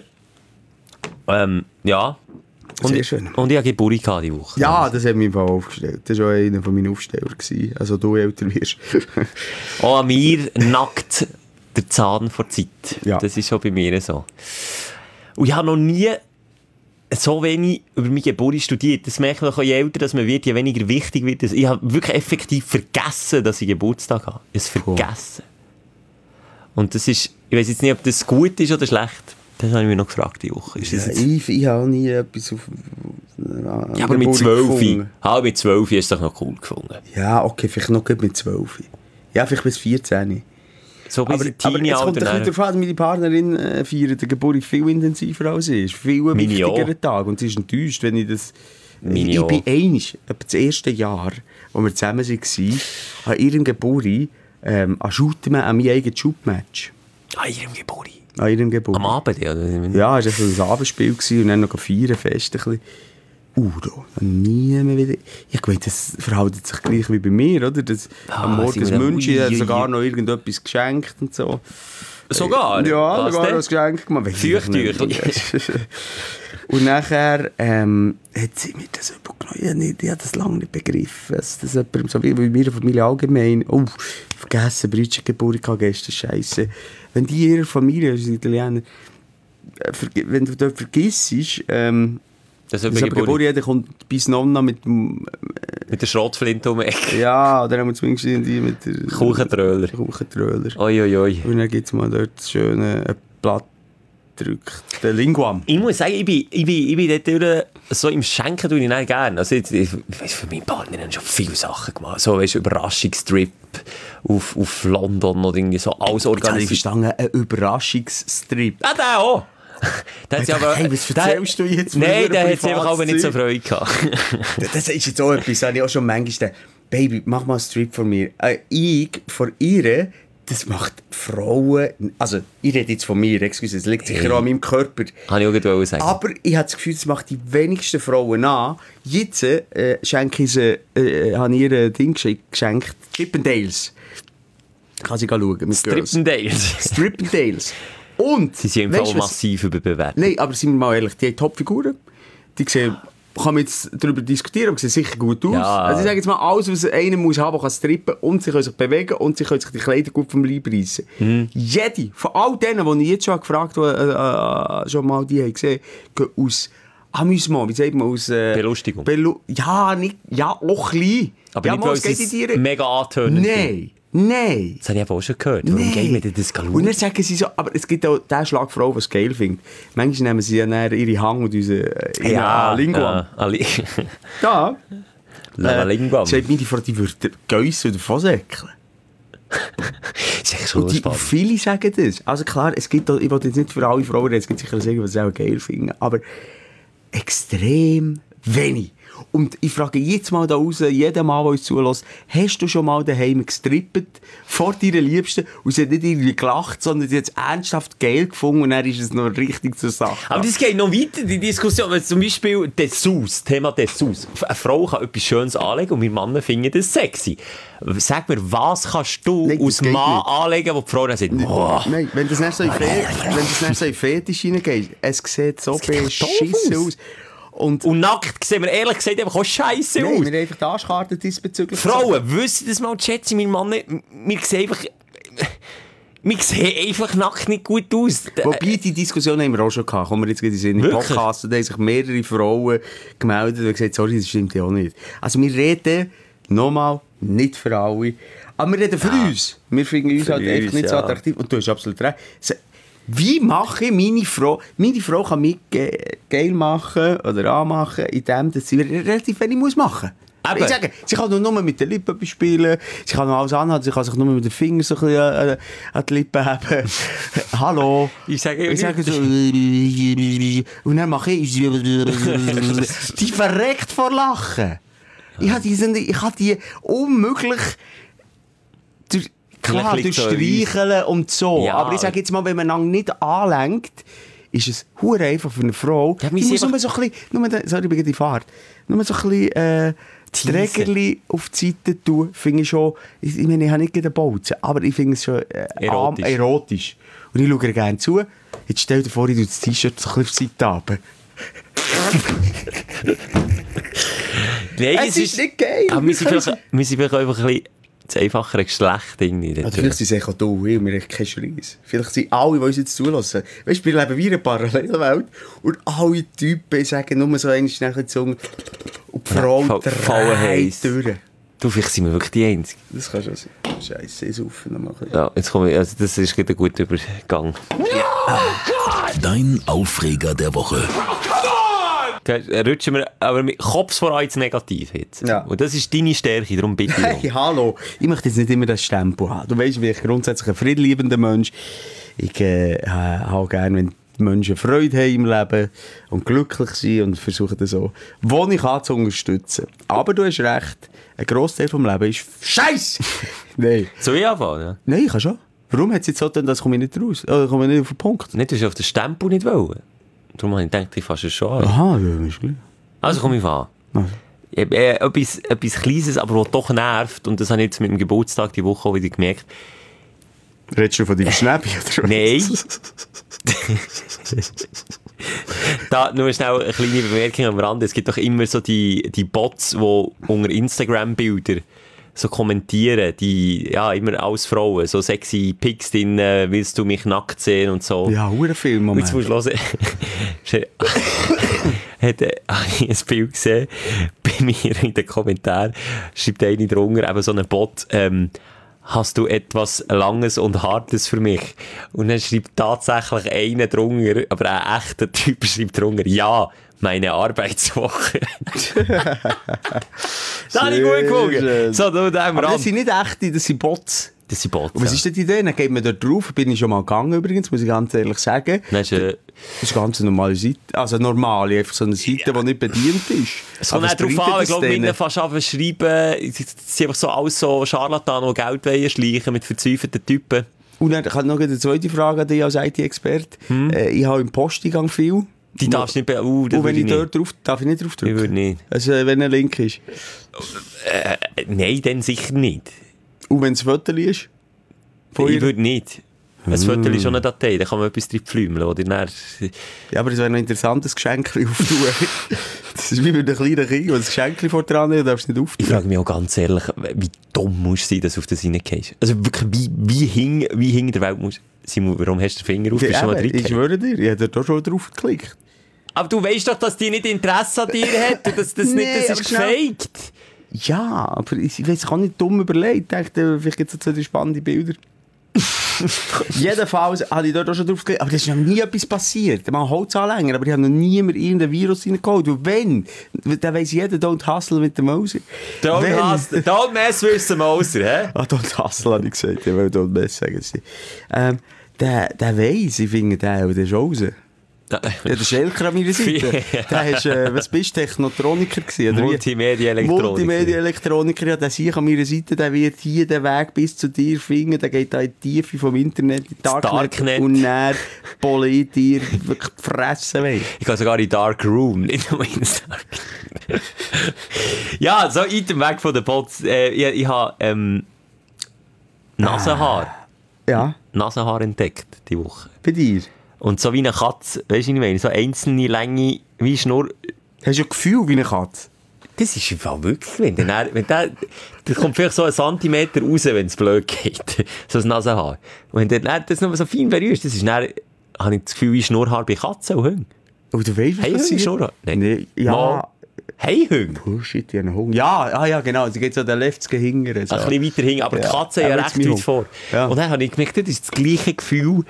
Ähm, ja... Und, Sehr schön. Und ich hatte Geburt diese Woche. Ja, das hat mich im Fall aufgestellt. Das war auch einer von meinen Aufsteller. Also du älter wirst. Auch an mir nackt der Zahn vor Zeit. Ja. Das ist schon bei mir so. Und ich habe noch nie so wenig über meine Geburt studiert. Das merkt man auch, je älter dass man wird, je weniger wichtig wird. Ich habe wirklich effektiv vergessen, dass ich Geburtstag habe. Ich habe es vergessen. Und das ist, ich weiß jetzt nicht, ob das gut ist oder schlecht. Das habe ich mich noch gefragt, die Woche. Ist das ja, ich, ich habe nie etwas auf... Ja, aber mit zwölf. Ah, mit zwölf hast du es doch noch cool gefunden. Ja, okay, vielleicht noch mit zwölf. Ja, vielleicht bis vierzehn. So bis aber, aber jetzt kommt ein bisschen davon, meine Partnerin äh, feiert die Geburt viel intensiver als ich. Es ist viel ein wichtigerer Tag. Und sie ist enttäuscht, wenn ich das... Meine ich bin einig, etwa das erste Jahr, wo wir zusammen waren, an ihrem Geburt ähm, an Shooten, an meinem eigenen Shoot-Match. An ihrem Geburt? An ihrem Geburt. Am Abend, ja? Ja, es war ein Abendspiel und dann noch feiern, fest ein bisschen. Uh, da, nie mehr wieder. Ich glaube, das verhält sich gleich wie bei mir, oder? Das, ah, am Morgen das München hat sogar noch irgendetwas geschenkt und so. Sogar? Ja, sogar noch ein Geschenk gemacht. Feuchttücher. Und nachher ähm, hat sie mir das übergenommen. Ich, ich habe das lange nicht begriffen. Das ist jemand, so wie bei mir in der Familie allgemein. Oh, vergessen, Brötchengeburt gestern, Scheiße. Wenn die in ihrer Familie, also Italiener, wenn du dort vergisst, ähm, das ist Geburt, jeder kommt bis Nonna mit... Mit der Schrottflinte um die Ecke. Ja, oder haben wir zumindest die mit der... Kuchentröller. Kuchentröller. Oi, oi, oi. Und dann gibt es mal dort schöne Blatt. Der Linguam. Ich muss sagen, ich bin, ich bin, ich bin dort durch, so im Schenken tue ich nicht gerne. Also ich, ich weiss, für meine Partner haben schon viele Sachen gemacht. So, weißt du, Überraschungstrip auf, auf London oder irgendwie so, alles organisiert. Ich habe verstanden, ein Überraschungstrip. Ah, der auch! Der hat aber, hey, was erzählst der, du jetzt? Nein, der hat einfach auch nicht so Freude gehabt. Das ist jetzt auch etwas, das habe ich auch schon manchmal gedacht. Baby, mach mal einen Strip von mir. Äh, ich, von ihr, das macht Frauen... Also, ich rede jetzt von mir, excuse, es liegt sicher hey. auch an meinem Körper. Kann ich auch gut sagen. Aber ich habe das Gefühl, das macht die wenigsten Frauen an. Jetzt äh, schenke ich sie, äh, habe ich ihr ein Ding geschenkt. Chippendales. Kann sie schauen mit Strippendales. Strippendales. Und... Sie sind im Fall massiv überbewertet. Nein, aber sind wir mal ehrlich, die haben Topfiguren. Die sehen... Kann man jetzt darüber diskutieren, aber sie sehen sicher gut aus. Ja. Also ich sage jetzt mal, alles, was einer muss haben, kann strippen und sie können sich bewegen und sie können sich die Kleider gut vom Leib reissen. Mhm. Jede, von all denen, die ich jetzt schon gefragt habe, äh, äh, schon mal die haben gesehen, gehen aus Amüsement, wie sagt man, aus... Äh, Belustigung. Belu ja, nicht, ja, auch klein. Aber ja, nicht, weil es ist mega antönend. Nein. Nein. Das habe ich aber auch schon gehört. Warum gehen wir denn das schauen? Und dann sagen sie so, aber es gibt auch den Schlag Frau, die es geil findet. Manchmal nehmen sie ja ihre Hang und unsere ja, Linguam. Ja, da. La äh, Linguam. Sagt mir die Frau, die würde Geiss oder Fosäckeln. Das ist echt so und die, spannend. Viele sagen das. Also klar, es gibt auch, ich will jetzt nicht für alle Frauen reden, es gibt sicher sagen, was sie auch geil finden, aber extrem wenig. Und ich frage jetzt mal da raus, jeden Mann, der uns zulässt, hast du schon mal daheim gestrippet vor deiner Liebsten und sie hat nicht irgendwie gelacht, sondern sie hat es ernsthaft geil gefunden und dann ist es noch richtig zur Sache. Aber das geht noch weiter, die Diskussion, weil zum Beispiel Dessous, Thema Dessous. Eine Frau kann etwas Schönes anlegen und wir Männer finden das sexy. Sag mir, was kannst du Nein, aus Mann nicht. anlegen, wo die Frau dann sagt, oh. Nein, wenn das nicht so in Fetisch so Fetisch hineingeht, es sieht so beschissen aus. Und, und nackt sehen wir ehrlich gesagt einfach auch scheisse Nein, aus. wir haben einfach die Arschkarte diesbezüglich. Frauen, wissen das mal, schätze mein Mann nicht. Wir sehen einfach... Wir sehen einfach nackt nicht gut aus. Wobei, die Diskussion haben wir auch schon gehabt. Kommen wir jetzt in den Podcast, da haben sich mehrere Frauen gemeldet und gesagt, sorry, das stimmt ja auch nicht. Also wir reden, nochmal, nicht für alle, aber wir reden für ja. uns. Wir finden uns für halt uns, einfach nicht ja. so attraktiv. Und du hast absolut recht. Wie mache ich meine Frau... Meine Frau kann mich ge geil machen oder anmachen, indem sie relativ wenig muss machen muss. Ich sage, sie kann nur mit den Lippen spielen, sie kann noch alles anhalten, sie kann sich nur mit den Fingern so ein bisschen an, an die Lippen haben. Hallo. Ich sage, ich sage so... Und dann mache ich... Die verreckt vor Lachen. Ich habe die, ich habe die unmöglich... Durch, klar, durch Streicheln und so. Ja. Aber ich sage jetzt mal, wenn man lang nicht anlenkt, ist es hure einfach für eine Frau. Ja, die muss nur so ein bisschen... Nur, sorry, wegen die Fahrt. Nur so ein bisschen... Äh, Trägerli auf die Seite tun, finde ich schon... Ich, ich meine, ich habe nicht den Bolzen, aber ich finde es schon äh, erotisch. erotisch. Und ich schaue gerne zu. Jetzt stell dir vor, ich tue das T-Shirt so ein bisschen auf die Seite runter. Nein, es, es ist, ist nicht geil. Aber wir sind vielleicht, wir sind vielleicht einfach ein bisschen das einfachere Geschlecht. Irgendwie, also vielleicht sind sie auch du, wir haben keinen Schreiss. Vielleicht sind alle, die uns jetzt zulassen. Weißt du, wir leben wie in einer Parallelwelt und alle Typen sagen nur so eine schnelle Zunge und die Frau ja, dreht durch. Du, vielleicht sind wir wirklich die Einzigen. Das kann schon sein. Scheiße, ich saufe noch mal. Ja, jetzt komme ich, also das ist ein guter Übergang. Dein Aufreger der Woche. Rutschen wir aber mit Kopf voran ins Negativ jetzt. Ja. Und das ist deine Stärke, darum bitte ich. Hey, hallo. Ich möchte jetzt nicht immer das Stempel haben. Du weißt, wie ich grundsätzlich ein friedliebender Mensch. Ich äh, habe gerne, wenn die Menschen Freude haben im Leben und glücklich sind und versuche das so, wo ich kann, zu unterstützen. Aber du hast recht, ein Grossteil des Lebens ist Scheiße! Nein. Soll ich anfangen? Ja? Nein, ich kann schon. Warum hat es jetzt so getan, dass komme ich nicht raus? Oder komme ich nicht auf den Punkt? Nicht, du hast auf den Stempel nicht wollen. Darum habe ich gedacht, ich fasse es schon an. Aha, ja, ist gut. Also komm ich an. Also. Äh, etwas, etwas Kleines, aber was doch nervt, und das habe ich jetzt mit dem Geburtstag die Woche auch wieder gemerkt. Redest du von deinem Schnäppi, oder? Nein. Da nur schnell eine kleine Bemerkung am Rande. Es gibt doch immer so die, die Bots, die unter Instagram-Bilder so kommentieren, die, ja, immer als Frauen, so sexy Pics drin, willst du mich nackt sehen und so. Ja, hure Film, Moment. Jetzt musst du hören. Hat ich ein Bild gesehen, bei mir in den Kommentaren, schreibt einer drunter, eben so ein Bot, ähm, hast du etwas Langes und Hartes für mich? Und dann schreibt tatsächlich einer drunter, aber ein echter Typ schreibt drunter, ja, meine Arbeitswoche. Das habe ich gut gefunden. So, da, da aber das sind nicht echte, das sind Bots. Das sind Bots, und was ja. ist denn die Idee? Dann geht man dort drauf, bin ich schon mal gegangen übrigens, muss ich ganz ehrlich sagen. Das ist, äh, das ist eine ganz normale Seite, also normale, einfach so eine Seite, ja. die nicht bedient ist. Es kommt nicht darauf an, ich glaube, wir müssen fast einfach schreiben, es sind einfach so alles so Scharlatan, die Geld wollen schleichen mit verzweifelten Typen. Und dann kann ich noch eine zweite Frage an dich als I T-Experte. Hm? Äh, ich habe im Posteingang viel. Die darfst du nicht... Be- uh, und wenn ich, ich dort drauf... Darf ich nicht drauf drücken? Ich würde nicht. Also wenn ein Link ist? Äh, nein, dann sicher nicht. Und wenn es ein Foto ist? Ich würde nicht. Ein mm. Foto ist schon eine Datei, da kann man etwas drin pflümeln. Oder dann... Ja, aber es wäre noch ein interessantes Geschenk auftun. Das ist wie bei einem kleinen Kind, wo das Geschenk vor dran ist, darfst du nicht auftun. Ich frage mich auch ganz ehrlich, wie dumm musst du sein, dass du auf das reingehst. Also wirklich, wie, wie, hing, wie hing der Welt muss... Simon, warum hast du den Finger auf? Ja, schon mal ich schwöre dir, ich habe da schon drauf geklickt. Aber du weißt doch, dass die nicht Interesse an dir hat und dass das nee, nicht, das ist gefaked. Ja, aber ich, ich weiß, ich habe nicht dumm überlegt. Ich dachte, vielleicht gibt es so zwei spannende Bilder. Jedenfalls habe ich dort auch schon drauf geklickt. Aber das ist noch nie etwas passiert. Man holt es länger, aber ich habe noch nie mehr irgendein Virus reingeholt. Und wenn, dann weiss jeder, don't hustle mit dem Mauser. Don't wenn, hustle, don't mess with the Mauser, hä? Ah, don't hustle, habe ich gesagt. Ich will don't mess sagen. Ähm, der, der weiss, ich finde, der, der ist raus. Ja, der Schelker an meiner Seite. Der ist, äh, was bist du, Technotroniker gewesen? Multimedia-Elektroniker. Multimedia-Elektroniker, ja, der sich an meiner Seite, der wird hier den Weg bis zu dir finden, der geht da in die Tiefe vom Internet, in Darknet, Darknet. und dann poliert dir wirklich fressen will. Ich kann sogar in Dark Room, nicht nur in Dark. Ja, so in dem Weg von den Bots. Äh, ich ich habe ähm, Nasenhaar. Ja. Nasenhaar entdeckt, die Woche. Bei dir? Und so wie eine Katze, weißt du, was ich meine? So einzelne Länge, wie Schnurr. Hast du ein Gefühl wie eine Katze? Das ist im Fall wirklich, wenn der, wenn der, der kommt vielleicht so ein Zentimeter raus, wenn es blöd geht. So ein Nasenhaar. Und wenn der das noch so fein berührst, das ist dann, habe ich das Gefühl, wie Schnurrhaar bei Katzen und Hunden. Oh, du weißt, was hey, das ist? Schnurrhaar? Nein. Nee, ja. Mal. Hey, Hunde. Oh shit, ich habe einen Hund. Ja, ah, ja, genau. Sie geht so den Leftschen hingern. So. Ein bisschen weiter hin, aber ja. Die Katzen ja recht weit vor. Ja. Und dann habe ich gemerkt, das ist das gleiche Gefühl,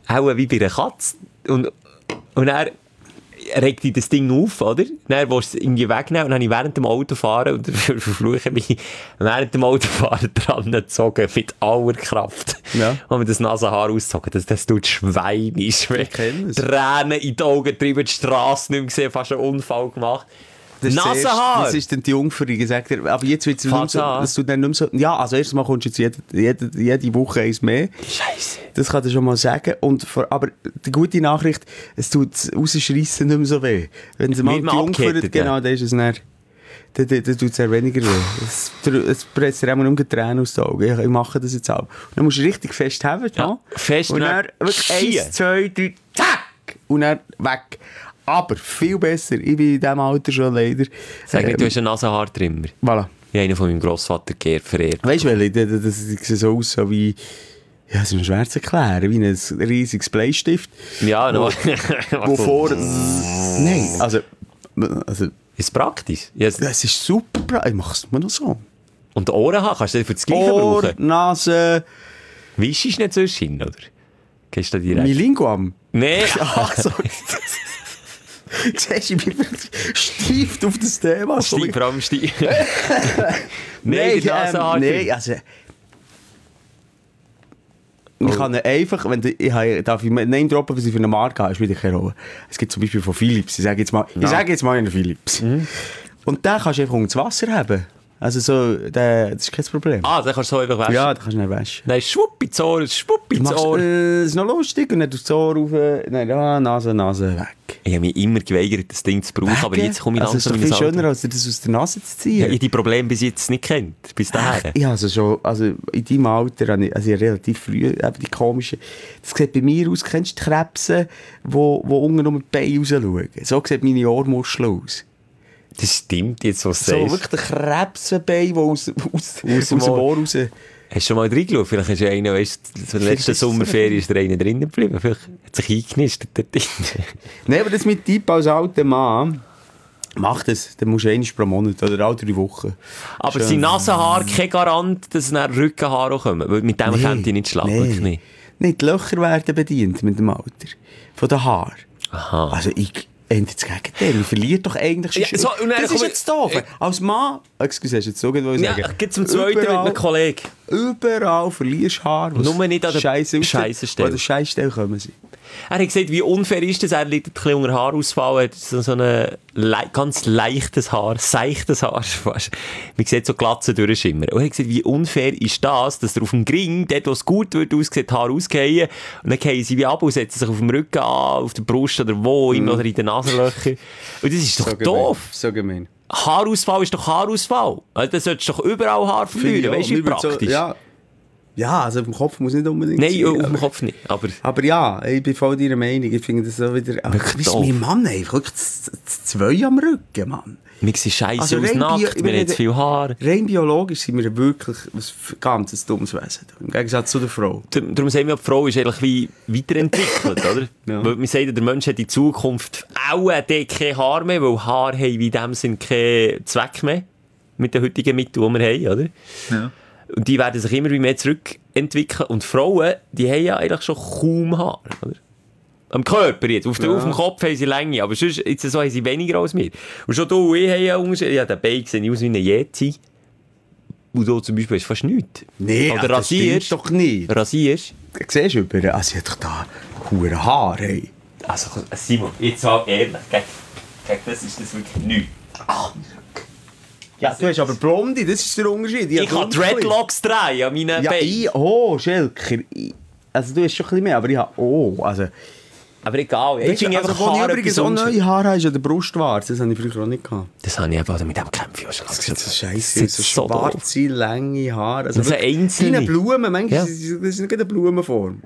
auch wie bei einer Katze. Und, und er regt dich das Ding auf, oder? Dann willst du es irgendwie wegnehmen und dann habe ich während dem Autofahren, und verfluche mich, während dem Autofahren dran gezogen, mit aller Kraft. Ja. Und mir das Nasenhaar ausgezogen. Das, das tut schweinisch weh. Tränen in die Augen getrieben, die Straße nicht mehr gesehen, fast einen Unfall gemacht. Das Nasenhaar! Das ist dann die Jungfrau, gesagt, aber jetzt wird es nicht so, dass du dann nicht mehr so... Ja, also erstens mal kommst du jetzt jede, jede, jede Woche eins mehr. Scheiße. Das kann ich schon mal sagen. Und vor, aber die gute Nachricht, es tut das Rausschreissen nicht mehr so weh. Wenn sie mal die Jungfrau... Genau, dann ist es dann... Dann, dann, dann tut es eher weniger weh. Es, es presst dir immer nur die Tränen aus den Augen. Ich, ich mache das jetzt auch. Und dann musst du richtig fest haben. Ja, fest. Und dann wirklich eins, zwei, drei, zack! Und dann weg. Aber viel besser. Ich bin in diesem Alter schon leider. Sag nicht, ähm, du hast einen Nasenhaartrimmer. Voilà. Ich habe einen von meinem Grossvater verehrt. Weißt du, weil das, das sieht so aus, so wie... Ja, es ist mir schwer zu erklären. Wie ein riesiges Bleistift. Ja, wo, wo vor... Nein, also... also ist praktisch. Yes. Das ist super praktisch. Ich mache es mir noch so. Und Ohren haben? Kannst du das für das Gleiche Ohr, brauchen? Nase... Wischst du nicht sonst hin, oder? Gehst du direkt? Mein Linguam? Nein. Ah, sorry. Siehst du, ich bin steif auf das Thema. Steif, vor allem steif. Nein, die Nasenhaar. Nein, also... Ich kann einfach, wenn du, ich habe, darf ich Name droppen, was ich für eine Marke habe, ist wieder keine Rolle. Es gibt zum Beispiel von Philips. Ich sage jetzt mal, ja. ich sage jetzt mal einen Philips. Mhm. Und den kannst du einfach unter das Wasser haben. Also so, der, das ist kein Problem. Ah, den kannst du so einfach waschen? Ja, den kannst du nicht waschen. Nein, schwupp ins Ohr, schwupp ins Ohr. Äh, das ist noch lustig. Und dann tust du das Ohr rauf, nein, ja, Nase, Nase, weg. Ich habe mich immer geweigert, das Ding zu brauchen, Wege? Aber jetzt komme ich langsam in das Alter. Das ist viel schöner, als das aus der Nase zu ziehen. Ja, ich die Probleme bis jetzt nicht kennt, bis dahin. Ja, also schon, also in deinem Alter, also ich habe relativ früh eben die komischen, das sieht bei mir aus, kennst du die Krebse, die unten um die Beine raus schauen? So sieht meine Ohrmuschel aus. Das stimmt jetzt, was du so, sagst. So wirklich ein Krebsenbein, der aus, aus, aus dem Ohr raus... Hast du schon mal reingeschaut? Vielleicht ist ja einer, weißt du, so in der letzten Sommerferien ist der eine drinnen geblieben. Vielleicht hat sich eingenistet dort drin. Nein, aber das mit Tipp als alter Mann, mach das. Dann musst du einmal pro Monat oder alle drei Wochen. Aber sind Nasenhaare kein Garant, dass dann Rückenhaare auch kommen? Weil mit dem nee, könnt ihr nicht schlafen. Nee. Nicht. Nicht, die Löcher werden bedient mit dem Alter. Von den Haaren. Aha. Also ich... Endet das Gegenteil. Man verliert doch eigentlich schon... Ja, so, das ist jetzt doof. Ich... Als Mann... Excuse, hast du jetzt so etwas sagen? Ja, geht zum Zweiten überall, mit einem Kollegen. Überall verlierst du Haar. Nur nicht an der Scheissstelle. An der Scheissstelle kommen sie. Er hat gesagt, wie unfair ist das? Er liegt ein bisschen unter Haarausfall, hat so, so ein le ganz leichtes Haar, seichtes Haar fast. Man sieht so Glatzen durchschimmern. Und er hat gesagt, wie unfair ist das, dass er auf dem Gring, dort wo es gut wird, aussieht, Haar ausgehen und dann gehen sie wie ab und setzen sich auf dem Rücken an, auf der Brust oder wo, mm. oder in den Nasenlöchern. Und das ist doch so doof. So gemein. Haarausfall ist doch Haarausfall. Also, da solltest du doch überall Haar verlieren. Ja, weißt du, wie praktisch? So, ja. Ja, also auf dem Kopf muss nicht unbedingt Nein, sein. auf aber, dem Kopf nicht. Aber, aber ja, ich bin voll deiner Meinung. Ich finde das so wieder... Wie ist mein Mann einfach? Wirklich zwei am Rücken, Mann. Wir sehen scheiße also aus nackt, wir haben zu viel Haar. Rein biologisch sind wir wirklich ein ganz dummes Wesen. Im Gegensatz zu der Frau. Darum sagen wir, die Frau ist eigentlich wie weiterentwickelt, oder? Ja. Weil wir sagen, der Mensch hat in Zukunft auch kein Haar mehr, weil Haar haben in dem Sinn keinen Zweck mehr. Mit den heutigen Mitteln, die wir haben, oder? Ja. Und die werden sich immer mehr zurückentwickeln. Und Frauen, die haben ja eigentlich schon kaum Haare, oder? Am Körper jetzt. Auf, ja. auf dem Kopf haben sie Länge, aber sonst jetzt so haben sie weniger als wir. Und schon du und ich haben ja Unterschied. Ja, der Bein sieht aus wie eine Yeti. Und du zum Beispiel ist fast nichts. Nee, oder das stimmt doch nicht. Rasierst. Siehst du, über, also ich habe doch da hohe Haare. Hey. Also Simon, jetzt mal ehrlich, gell, gell, das ist das wirklich nichts. Ach, ja, du hast aber Blonde, das ist der Unterschied. Ich, ich habe Dreadlocks drehen an meinen ja, Beinen. Oh, Schelker. Also du hast schon ein bisschen mehr, aber ich habe... Oh, also... Aber egal, ich finde also, einfach Haare... Übrigens auch neue Haare hast, an der Brustwarze, das habe ich früher auch nicht gehabt. Das habe ich eben mit dem Kämpfen schon. Das ist so scheisse, so schwarze, lange Haare. Also das ist einzelne. Wie eine Blume, manchmal ja. ist das nicht eine Blumenform.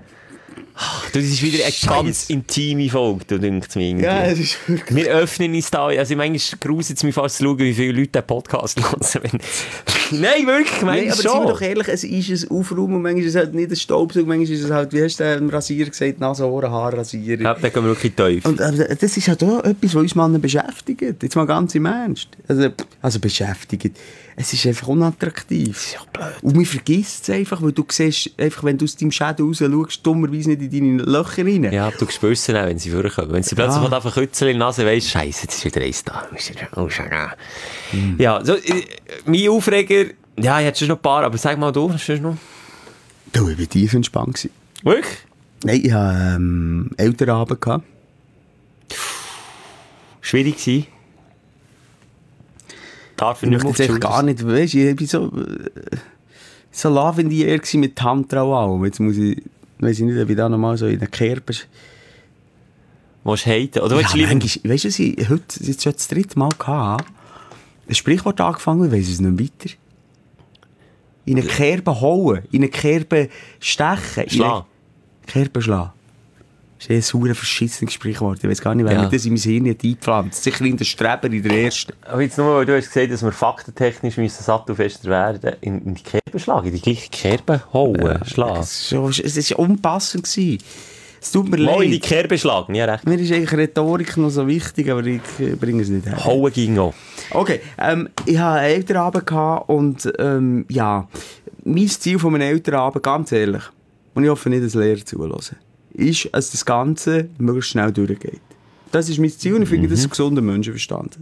Das ist wieder eine Scheiß. Ganz intime Folge, du denkst mir irgendwie. Ja, es ist wirklich... Wir öffnen uns da, also manchmal gruselt es mich fast zu schauen, wie viele Leute den Podcast hören. Nein, wirklich, Nein, meinst aber du sind wir schon? doch ehrlich, es ist ein Aufräumen und manchmal ist es halt nicht ein Staubsauger, manchmal ist es halt, wie hast du den Rasierer gesagt, Nase, Ohren, Haarrasierer. Ja, da gehen wir wirklich tief. Und also, das ist halt auch etwas, was uns Männer beschäftigt. Jetzt mal ganz im Ernst. Also, also beschäftigt. Es ist einfach unattraktiv. Das ist ja blöd. Und man vergisst es einfach, weil du siehst, einfach, wenn du aus deinem Schädel raus schaust, dummerweise nicht in deine Löcher rein. Ja, du spürst es auch, wenn sie vorkommen. Wenn sie plötzlich Ja. ja. auf eine Kützel in der Nase weisst, scheisse, jetzt ist wieder eins da. Oh, mhm. Ja, so, äh, mein Aufreger, ja, ich hätte schon noch ein paar, aber sag mal du, hast du noch? Du, ich war tief entspannt gewesen. Wirklich? Nein, ich hatte ähm, Elternabend gehabt. Schwierig gewesen. Darf Ich ich nicht möchte jetzt mehr echt gar nicht, weißt du, ich war so, äh, so love in the air gewesen mit Tantra und allem. Jetzt muss ich, weiss ich nicht, ob ich da nochmal so in den Kerben... Willst du haten? Oder willst du Ja, lieber... manchmal, weißt du, was ich heute jetzt schon das dritte Mal hatte? Ein Sprichwort angefangen, ich weiss es nicht weiter. In eine Kerbe hauen, in eine Kerbe stechen. Schlagen. Kerbe schlagen. Das ist ein sauer verschissenes Sprichwort. Ich weiss gar nicht, wer Ja. mir das in mein Hirn hat eingepflanzt. Sicher in der Streber, in der ersten. Aber jetzt nur, weil du hast gesagt, dass wir faktentechnisch müssen sattelfester werden, in, in die Kerbe schlagen, in die gleiche Kerbe hauen, schlagen. Es war so, unpassend gewesen. Es tut mir Mal in die leid. Kerbe schlagen, ja recht. Mir ist eigentlich Rhetorik noch so wichtig, aber ich äh, bringe es nicht her. Hauen ging auch. Okay, ähm, ich hatte einen Elternabend gehabt und ähm, ja, mein Ziel von meinem Elternabend, ganz ehrlich, und ich hoffe nicht, dass Lehrer zuhören, ist, dass das Ganze möglichst schnell durchgeht. Das ist mein Ziel und ich finde, das ist ein gesunder Menschenverstand.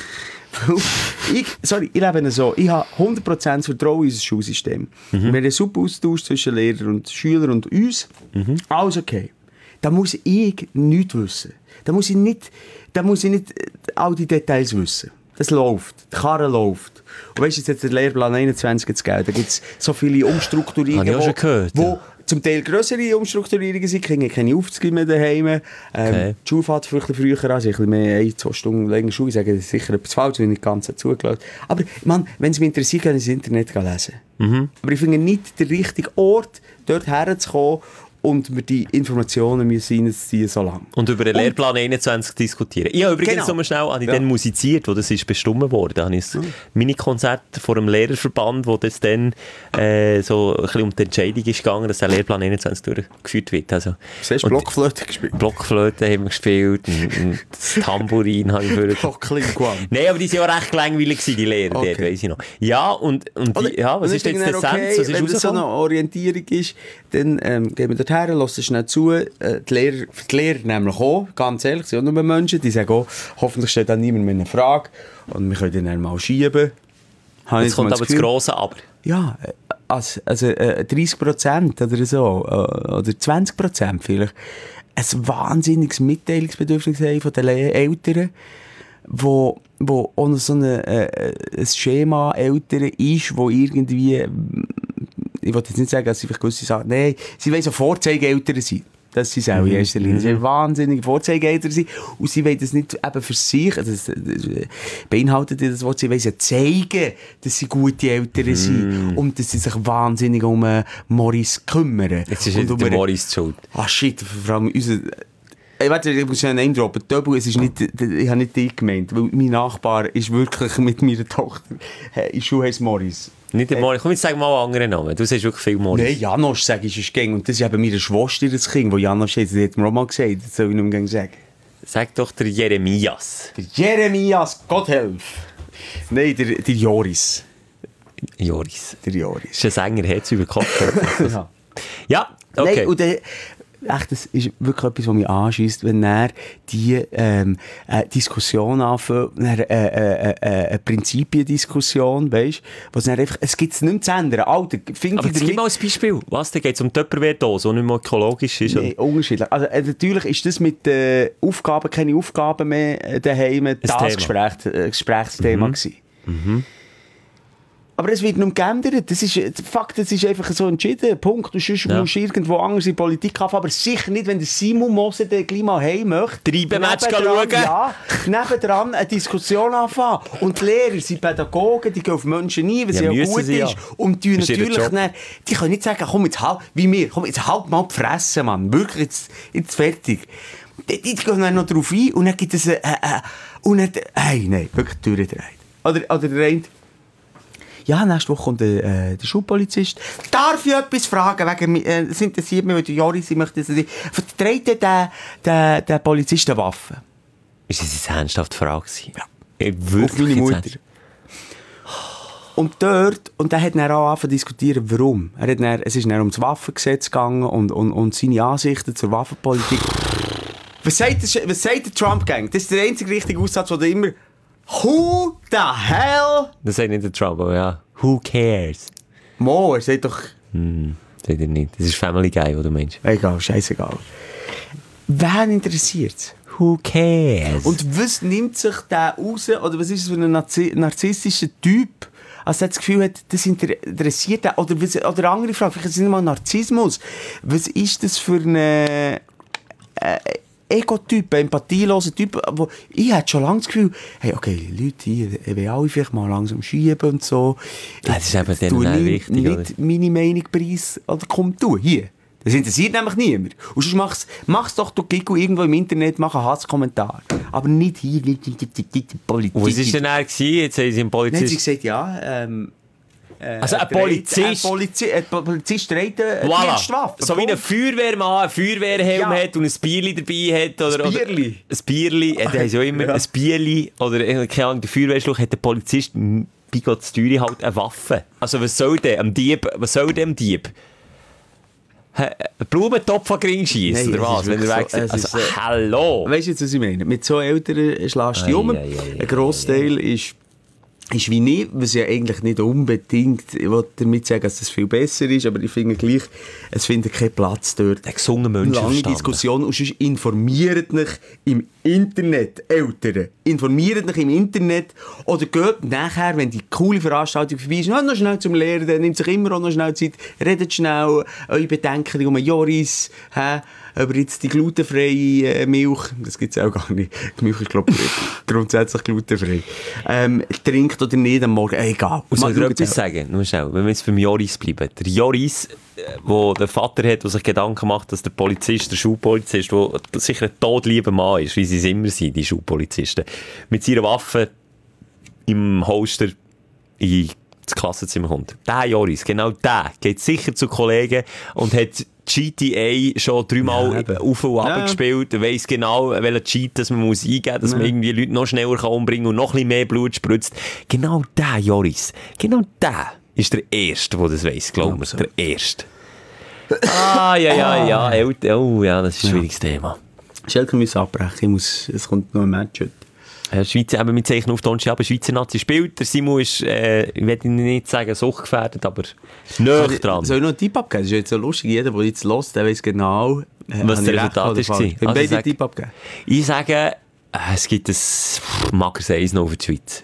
ich, sorry, ich lebe so, ich habe hundert Prozent Vertrauen in unser Schulsystem. Mhm. Wir haben einen super Austausch zwischen Lehrern und Schülern und uns. Mhm. Alles okay. Da muss ich nichts wissen. Da muss ich nicht, da muss ich nicht all die Details wissen. Das läuft. Die Karre läuft. Und weißt du, jetzt hat der Lehrplan einundzwanzig zu geben. Da gibt es so viele Umstrukturierungen, Habe ich auch schon gehört, wo, ja. zum Teil grössere Umstrukturierungen sind. Kinder keine Aufzüge mehr daheim. Ähm, Okay. Die Schule fährt vielleicht früher an. Also ein bisschen mehr, ein, zwei Stunden länger Schule. Ich sage, das ist sicher etwas falsch, wenn ich nicht ganz zugelassen. Aber man, wenn es mich interessiert, kann ich das Internet lesen. Mhm. Aber ich finde nicht der richtige Ort, dort herzukommen und wir die Informationen müssen reinziehen so lange. Und über den Und- Lehrplan einundzwanzig diskutieren. Ich habe übrigens Genau. noch mal schnell, habe ich Ja. dann musiziert, wo das ist bestimmt worden. Da habe ich ein Mini-Konzert vor dem Lehrerverband, wo das dann äh, so ein bisschen um die Entscheidung ist gegangen, dass der Lehrplan einundzwanzig durchgeführt wird. Also, Du hast und Blockflöte gespielt. Blockflöte haben wir gespielt, und, und das Tambourin habe ich für... Blocklinguam. Nein, aber die waren ja recht langweilig, die Lehrer, Okay. dort, weiss ich noch. Ja, und, und die, Oder- ja, was und ist ich jetzt denke der dann, Essenz? Was ist wenn das so eine rausgekommen? Orientierung ist, dann ähm, gehen wir dort her, lassen schnell zu. Äh, die, Lehrer, die Lehrer nämlich auch, ganz ehrlich, sind auch nur Menschen, die sagen auch, hoffentlich steht dann niemand mehr eine Frage und wir können dann mal schieben. Habe Jetzt ich mal kommt aber das Gefühl- grosse Aber. Ja, äh, also, also äh, dreißig Prozent oder so, äh, oder zwanzig Prozent vielleicht, ein wahnsinniges Mitteilungsbedürfnis haben von den Le- Eltern, wo, wo auch noch so eine, äh, ein Schema Eltern ist, wo irgendwie, äh, ich will jetzt nicht sagen, dass sie vielleicht gewisse Sachen, nein, sie wollen so Vorzeigeeltern sein. Das sind sie auch in erster Linie. Sie wollen wahnsinnige Vorzeigeeltern sein. Und sie wollen das nicht eben für sich, also das, das beinhaltet das Wort, sie wollen sie zeigen, dass sie gute Eltern sind. Und dass sie sich wahnsinnig um äh, Morris kümmern. Jetzt ist und wieder um der ihre- Morris schuld. Ah shit, vor allem unser... Ey, warte, ich muss einen Name droppen. Töbel, es ist nicht, ich habe nicht dich gemeint, weil mein Nachbar ist wirklich mit meiner Tochter, äh, in Schule heisst Morris. Nicht der Morris. Komm, jetzt sag mal einen anderen Namen. Du sagst wirklich viel Morris. Nein, Janosch, sage ich, ist gäng. Und das ist eben meine Schwester, das Kind, wo Janosch heißt. Das hat mir auch mal gesagt, das soll ich nicht mehr sagen. Sag doch der Jeremias. Der Jeremias, Gott helf. Nein, der, der Joris. Joris. Der Joris. Das ist ein Sänger, Herz über Kopf. Ja. Ja, okay. Nein, und der, echt, das ist wirklich etwas, was mich anschiesst, wenn er die ähm, äh, Diskussion anfängt, dann, äh, äh, äh, eine Prinzipiendiskussion, weißt du, einfach, es gibt es nicht mehr zu ändern. Alter, finde Aber ich jetzt gib damit- mal ein Beispiel. Was, da geht es um Tupperware-Dose, die nicht mehr ökologisch ist. Nee, unterschiedlich. Also, äh, natürlich ist das mit äh, Aufgaben, keine Aufgaben mehr äh, daheim, das Thema. Gespräch, äh, Gesprächsthema gewesen. Aber es wird nicht mehr geändert. Das ist, Fakt, das ist einfach so entschieden. Punkt. Du sonst Ja. musst irgendwo anders in Politik haben, aber sicher nicht, wenn der Simon Moser den gleich mal heim möchte. Treibenmatch Nebendran- schauen. Ja, nebendran eine Diskussion anfangen. Und die Lehrer sind Pädagogen, die gehen auf Menschen ein, was Ja, ja, müssen gut sie, ist. ja. Und die Das ist ihr natürlich Job. dann, die können nicht sagen, komm jetzt halt, wie wir, komm jetzt halt mal die Fresse, Mann. Wirklich, jetzt, jetzt fertig. Die, die gehen dann noch drauf ein und dann gibt es ein, äh, äh, und dann, hey, nein, wirklich durchdreht. Oder, oder der eine, ja, nächste Woche kommt der, äh, der Schulpolizist. Darf ich etwas fragen? Wegen, äh, es interessiert mich, weil der Joris, ich möchte das nicht. Vertreibt der, der, der Polizist eine Waffe? Ist das eine ernsthafte Frage? Ja. Ich wirklich Auf meine Mutter. Und dort, und er hat dann auch angefangen zu diskutieren, warum. Er hat dann, es ist dann um das Waffengesetz gegangen und, und, und seine Ansichten zur Waffenpolitik. Was sagt, der, was sagt der Trump-Gang? Das ist der einzige richtige Aussatz, der immer «Who the hell?» Das sagt nicht der Trump, aber ja. «Who cares?» Mo, er sagt doch... Hm, sagt er nicht. Das ist Family Guy, was du meinst. Egal, scheißegal. Wen interessiert's? «Who cares?» Und was nimmt sich der raus, oder was ist es für ein Narzi- narzisstischer Typ, als er das Gefühl hat, das interessiert ihn, oder, was, oder eine andere Frage, vielleicht ist es nicht mal Narzissmus. Was ist das für ein äh, Ego-Typ, ein empathieloser Typ, wo ich hatte schon lange das Gefühl, hey, okay, Leute hier, ich will alle vielleicht mal langsam schieben und so. Ja, das ist eben tu dann nicht, wichtig, nicht meine Meinung preis, oder komm du, hier. Das interessiert nämlich niemand. Und sonst mach's, mach's doch, du Giggle irgendwo im Internet, mach einen Hasskommentar. Aber nicht hier, nicht die, die, die, die Politik. Und was war denn er gewesen? Jetzt haben sie einen Polizist... Dann haben sie gesagt, ja, ähm... Äh, Also ein Polizist... Ein Polizi- ein Polizist trägt eine Voilà. Dienstwaffe. So wie ein Feuerwehrmann einen Feuerwehrhelm Ja. hat und ein Bierli dabei hat. Oder, Ein Bierli? Oder, ein Bierli, äh, der hat ja immer Ja. ein Bierli. Oder äh, keine Ahnung, der Feuerwehrschluch hat der Polizist bei Gott zu Türe halt eine Waffe. Also was soll der? Am Dieb, was soll der am Dieb? Einen Blumentopf an den Ring schießen, Nein, oder was? es ist Wenn er wirklich weg so, ist. es Also, ist, äh, hallo! Weißt du jetzt, was ich meine? Mit so Eltern schlägst du dich um. Ei, ei, ei, Ein Grossteil ist, ist wie nicht, was ja eigentlich nicht unbedingt, ich will damit sagen, dass das viel besser ist, aber ich finde gleich, es findet keinen Platz dort. Der gesunde Lange Menschenverstand. Diskussion und sonst informiert mich im Internet, Eltern. Informiert mich im Internet oder geht nachher, wenn die coole Veranstaltung vorbei ist, noch, noch schnell zum Lehrer, der nimmt sich immer auch noch schnell Zeit, redet schnell eure Bedenken um Joris, hä? Aber jetzt die glutenfreie äh, Milch, das gibt es auch gar nicht. Die Milch ist, glaube ich, grundsätzlich glutenfrei. Ähm, trinkt oder nicht am Morgen, äh, egal. Und soll ich dir Mal, etwas sagen? Nur schnell, wenn wir jetzt beim Joris bleiben. Der Joris, der den Vater hat, der sich Gedanken macht, dass der Polizist, der Schulpolizist, der sicher ein todlieber Mann ist, wie sie es immer sind, die Schulpolizisten, mit seiner Waffe im Holster in das Klassenzimmer kommt. Der Joris, genau der, geht sicher zu Kollegen und hat G T A schon dreimal Ja, auf und ab ja. gespielt, weiss genau, welchen Cheat das man muss eingeben muss, dass Ja. man irgendwie Leute noch schneller kann umbringen kann und noch ein bisschen mehr Blut spritzt. Genau der, Joris, genau der ist der Erste, der das weiss, glaub mir. so. Der Erste. Ah, ja, ja, ja, Eltern, oh ja, das ist ein schwieriges Thema. Schelke muss abbrechen, ich muss, es kommt noch ein Match heute. Ja, Schweizer, eben, wir zeichnen auf Donnerstag, aber Schweizer Nazi spielt. Der Simon ist, äh, ich will nicht sagen suchtgefährdet, aber näher dran. Soll ich noch einen Tipp abgeben? Das ist jetzt so lustig. Jeder, der jetzt hört, der weiss genau, äh, Was habe der ich recht Resultat oder ist falsch. gewesen. Wenn Also beide sag- einen Tipp abgeben. Ich sage, äh, es gibt ein mageres Eis noch für die Schweiz.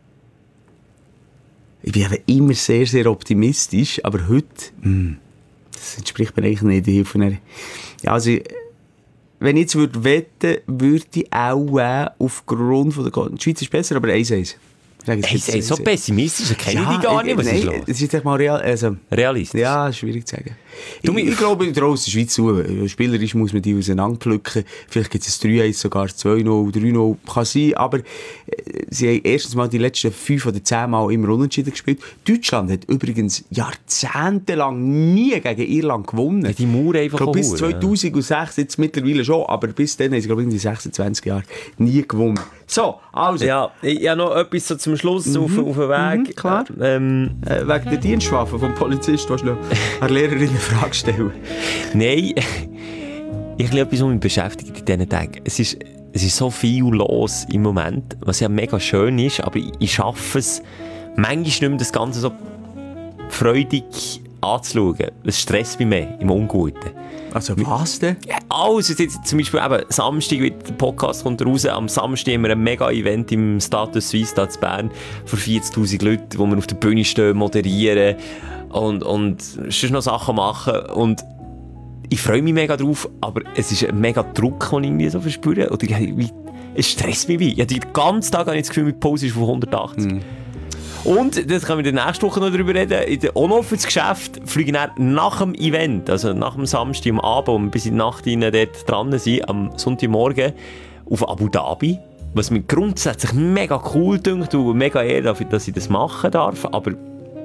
Ich bin eben immer sehr, sehr optimistisch, aber heute, mh, das entspricht mir eigentlich nicht. Die Hilfe. Ja, also, wenn ich jetzt würde wetten, würde ich auch äh, aufgrund von der Go- Die Schweiz ist besser, aber eins eins. Ich sage jetzt Hey, eins hey, so eins. pessimistisch, kenne ich Ja, die gar nicht. Was nein, ist los? das ist echt mal real. Also, Realistisch. ja, schwierig zu sagen. Du, ich, mi- ich glaube, ich traue es der Schweiz zu. Spielerisch muss man die auseinanderpflücken. Vielleicht gibt es ein drei eins, sogar zwei null, drei null. Kann sein, aber äh, sie haben erstens mal die letzten fünf oder zehn Mal immer unentschieden gespielt. Deutschland hat übrigens jahrzehntelang nie gegen Irland gewonnen. Ja, die Mauer einfach Ich glaube, bis verhauen, ja. zweitausendsechs, jetzt mittlerweile schon, aber bis dann haben sie, glaube ich, in die sechsundzwanzig Jahre nie gewonnen. So, also, Ja, ich habe noch etwas so zum Schluss auf, auf den Weg. Mhm, klar. Ähm, äh, wegen der Dienstwaffe vom Polizist, willst du noch eine Lehrerin eine Frage stellen? Nein, ich habe etwas, was mich beschäftigt in diesen Tagen. Es ist, es ist so viel los im Moment, was ja mega schön ist, aber ich, ich schaffe es manchmal nicht mehr, das Ganze so freudig anzuschauen. Es stresst mich mehr, im Unguten. Also, was denn? Ja, alles. Jetzt zum Beispiel eben, Samstag, der Podcast kommt raus, am Samstag haben wir ein Mega-Event im Status Suisse da in Bern für vierzigtausend Leute, wo wir auf der Bühne stehen, moderieren und, und sonst noch Sachen machen. Und ich freue mich mega drauf, aber es ist ein mega Druck, den ich irgendwie so verspüre. Oder ich, wie, es stresst mich wie. Ja, den ganzen Tag habe ich das Gefühl, meine Pause ist auf hundertachtzig. Mm. Und, das können wir dann nächste Woche noch darüber reden, in der, auch noch für das Geschäft fliegen wir nach dem Event, also nach dem Samstag am Abend, wo wir bis in die Nacht rein dort dran sind, am Sonntagmorgen auf Abu Dhabi, was mir grundsätzlich mega cool dünkt und mega eher, dass ich das machen darf, aber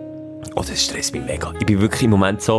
Oh, das stresst mich mega. Ich bin wirklich im Moment so...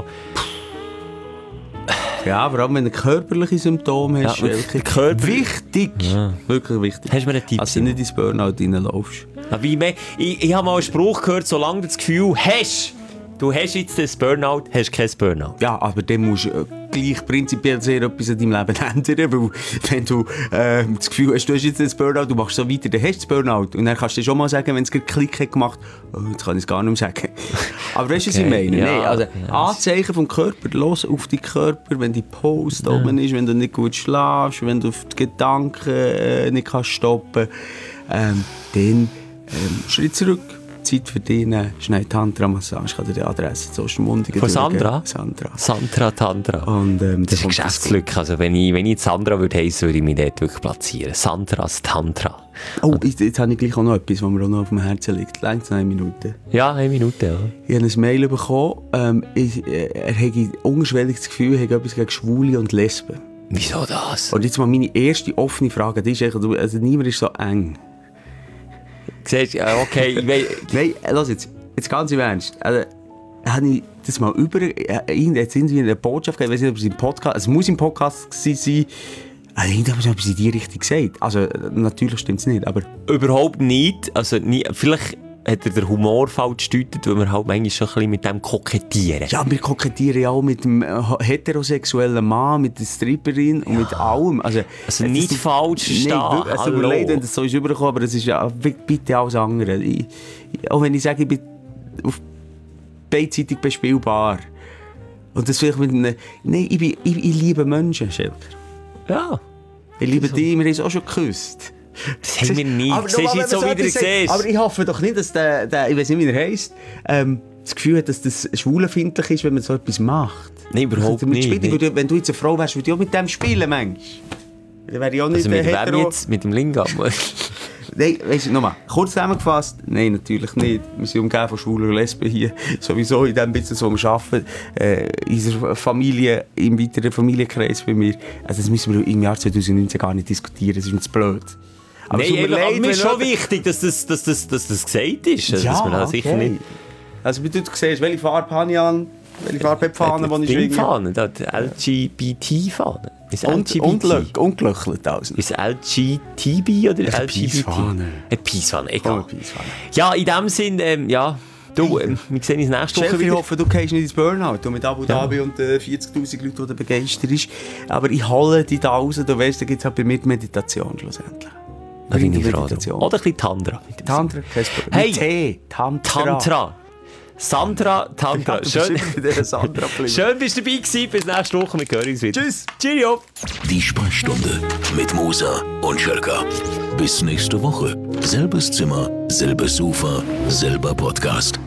Ja, vor allem wenn du körperliche Symptome hast, ja, wirklich Körper... wichtig. Ja. Wirklich wichtig. Hast du mir einen Tipp? Also nicht ins Burnout reinlaufst. Wie mehr, ich ich habe mal einen Spruch gehört, solange du das Gefühl hast, du hast jetzt das Burnout, hast du kein Burnout. Ja, aber dann musst du äh, gleich prinzipiell sehr etwas in deinem Leben ändern, weil wenn du äh, das Gefühl hast, du hast jetzt das Burnout, du machst so weiter, dann hast du das Burnout. Und dann kannst du dir schon mal sagen, wenn es einen Klick hat gemacht, oh, jetzt kann ich es gar nicht mehr sagen. Aber weißt du, okay, was ich meine? Ja, nee, also, ja. Anzeichen vom Körper, los auf deinen Körper, wenn die Post ja. oben ist, wenn du nicht gut schläfst, wenn du die Gedanken äh, nicht kannst stoppen ähm, dann ähm, Schritt zurück. Zeit für dich, schnell Tantra-Massage, ich kann dir die Adresse zu Ostermundigen von Sandra? Sandra. Sandra Tantra. Und, ähm, das ist eine Geschäftslücke. Also wenn ich, wenn ich Sandra würde heissen, würde ich mich dort wirklich platzieren. Sandras Tantra. Oh, jetzt, jetzt habe ich gleich auch noch etwas, was mir auch noch auf dem Herzen liegt. Längst noch eine Minute. Ja, eine Minute, ja. Ich habe ein Mail bekommen, ähm, ich, äh, er hätte ungeschwellig das Gefühl, er hätte etwas gegen Schwule und Lesben. Wieso das? Und jetzt mal meine erste offene Frage, die ist eigentlich, also niemand ist so eng. Siehst du, okay, ich weiß... Nein, lass jetzt, jetzt ganz im Ernst. Also, habe ich das mal über... Jetzt sind sie in der Botschaft, ich weiß nicht, ob es im Podcast... Es muss im Podcast sein. Also, irgendwann haben sie in die Richtung gesagt. Also, natürlich stimmt es nicht, aber... Überhaupt nicht. Also, nie, vielleicht hat er den Humor falsch gedeutet, weil wir halt manchmal schon ein bisschen mit dem kokettieren. Ja, wir kokettieren ja auch mit dem heterosexuellen Mann, mit der Stripperin und ja. mit allem. Also, also nicht das, falsch verstehen. Nein, es tut mir leid, wenn das so ist übergekommen, aber es ist ja bitte alles andere. Ich, auch wenn ich sage, ich bin auf beidseitig bespielbar. Und das vielleicht mit einem... Nein, ich, bin, ich, ich liebe Menschen, Schelker. Ja. Ich liebe dich, wir haben uns auch schon geküsst. Das haben wir nicht. Das hast du jetzt so wieder gesehen. Aber ich hoffe doch nicht, dass der, der ich weiß nicht, wie er heisst, ähm, das Gefühl hat, dass das schwulenfeindlich ist, wenn man so etwas macht. Nein, überhaupt also, nicht. Spielen, nicht. Wenn du jetzt eine Frau wärst, würde ich auch mit dem spielen, manchmal. Dann wäre ich auch nicht also mit hetero. Jetzt? Mit dem Lingam? Nein, weißt du, nochmal, kurz zusammengefasst, nein, natürlich nicht. Wir sind umgeben von Schwulen und Lesben hier. Sowieso in dem bisschen, wo wir arbeiten, äh, in unserer Familie, im weiteren Familienkreis bei mir. Also das müssen wir im Jahr zwanzig neunzehn gar nicht diskutieren, das ist mir zu blöd. Aber nein, eben, leid, aber mir ist schon wichtig, dass das, dass, das, dass das gesagt ist. Also, ja, dass man das okay. sicher nicht... Also wie du siehst, welche Farbe habe ich an? Welche Farbe hat Fahne, die ich schwinge? Die Fahne, die L G B T-Fahne. Und, und, und gelöchelt also. Ist es L G T B oder L G B T? Peace-Fahne. Eine Peace-Fahne, egal. Oh, Peace-Fahne. Ja, in dem Sinn, ähm, ja... Du, ähm, wir sehen uns nächste Woche Chef, wieder. Ich hoffe, du gehst nicht ins Burnout. Du mit Abu Dhabi ja. und äh, vierzigtausend Leuten, die du begeistert ist. Aber ich hole dich da raus. Du weißt, da gibt es halt bei mir die Meditation schlussendlich. Da bin ich froh. Oder ein bisschen Tantra. Tantra, hey, Tee, Tantra. Tantra. Sandra, Tantra. Schön, Sandra schön bist du dabei gewesen. Bis nächste Woche. Wir hören uns wieder. Tschüss. Cheerio. Die Sprechstunde mit Musa und Schelker. Bis nächste Woche. Selbes Zimmer, selbes Sofa, selber Podcast.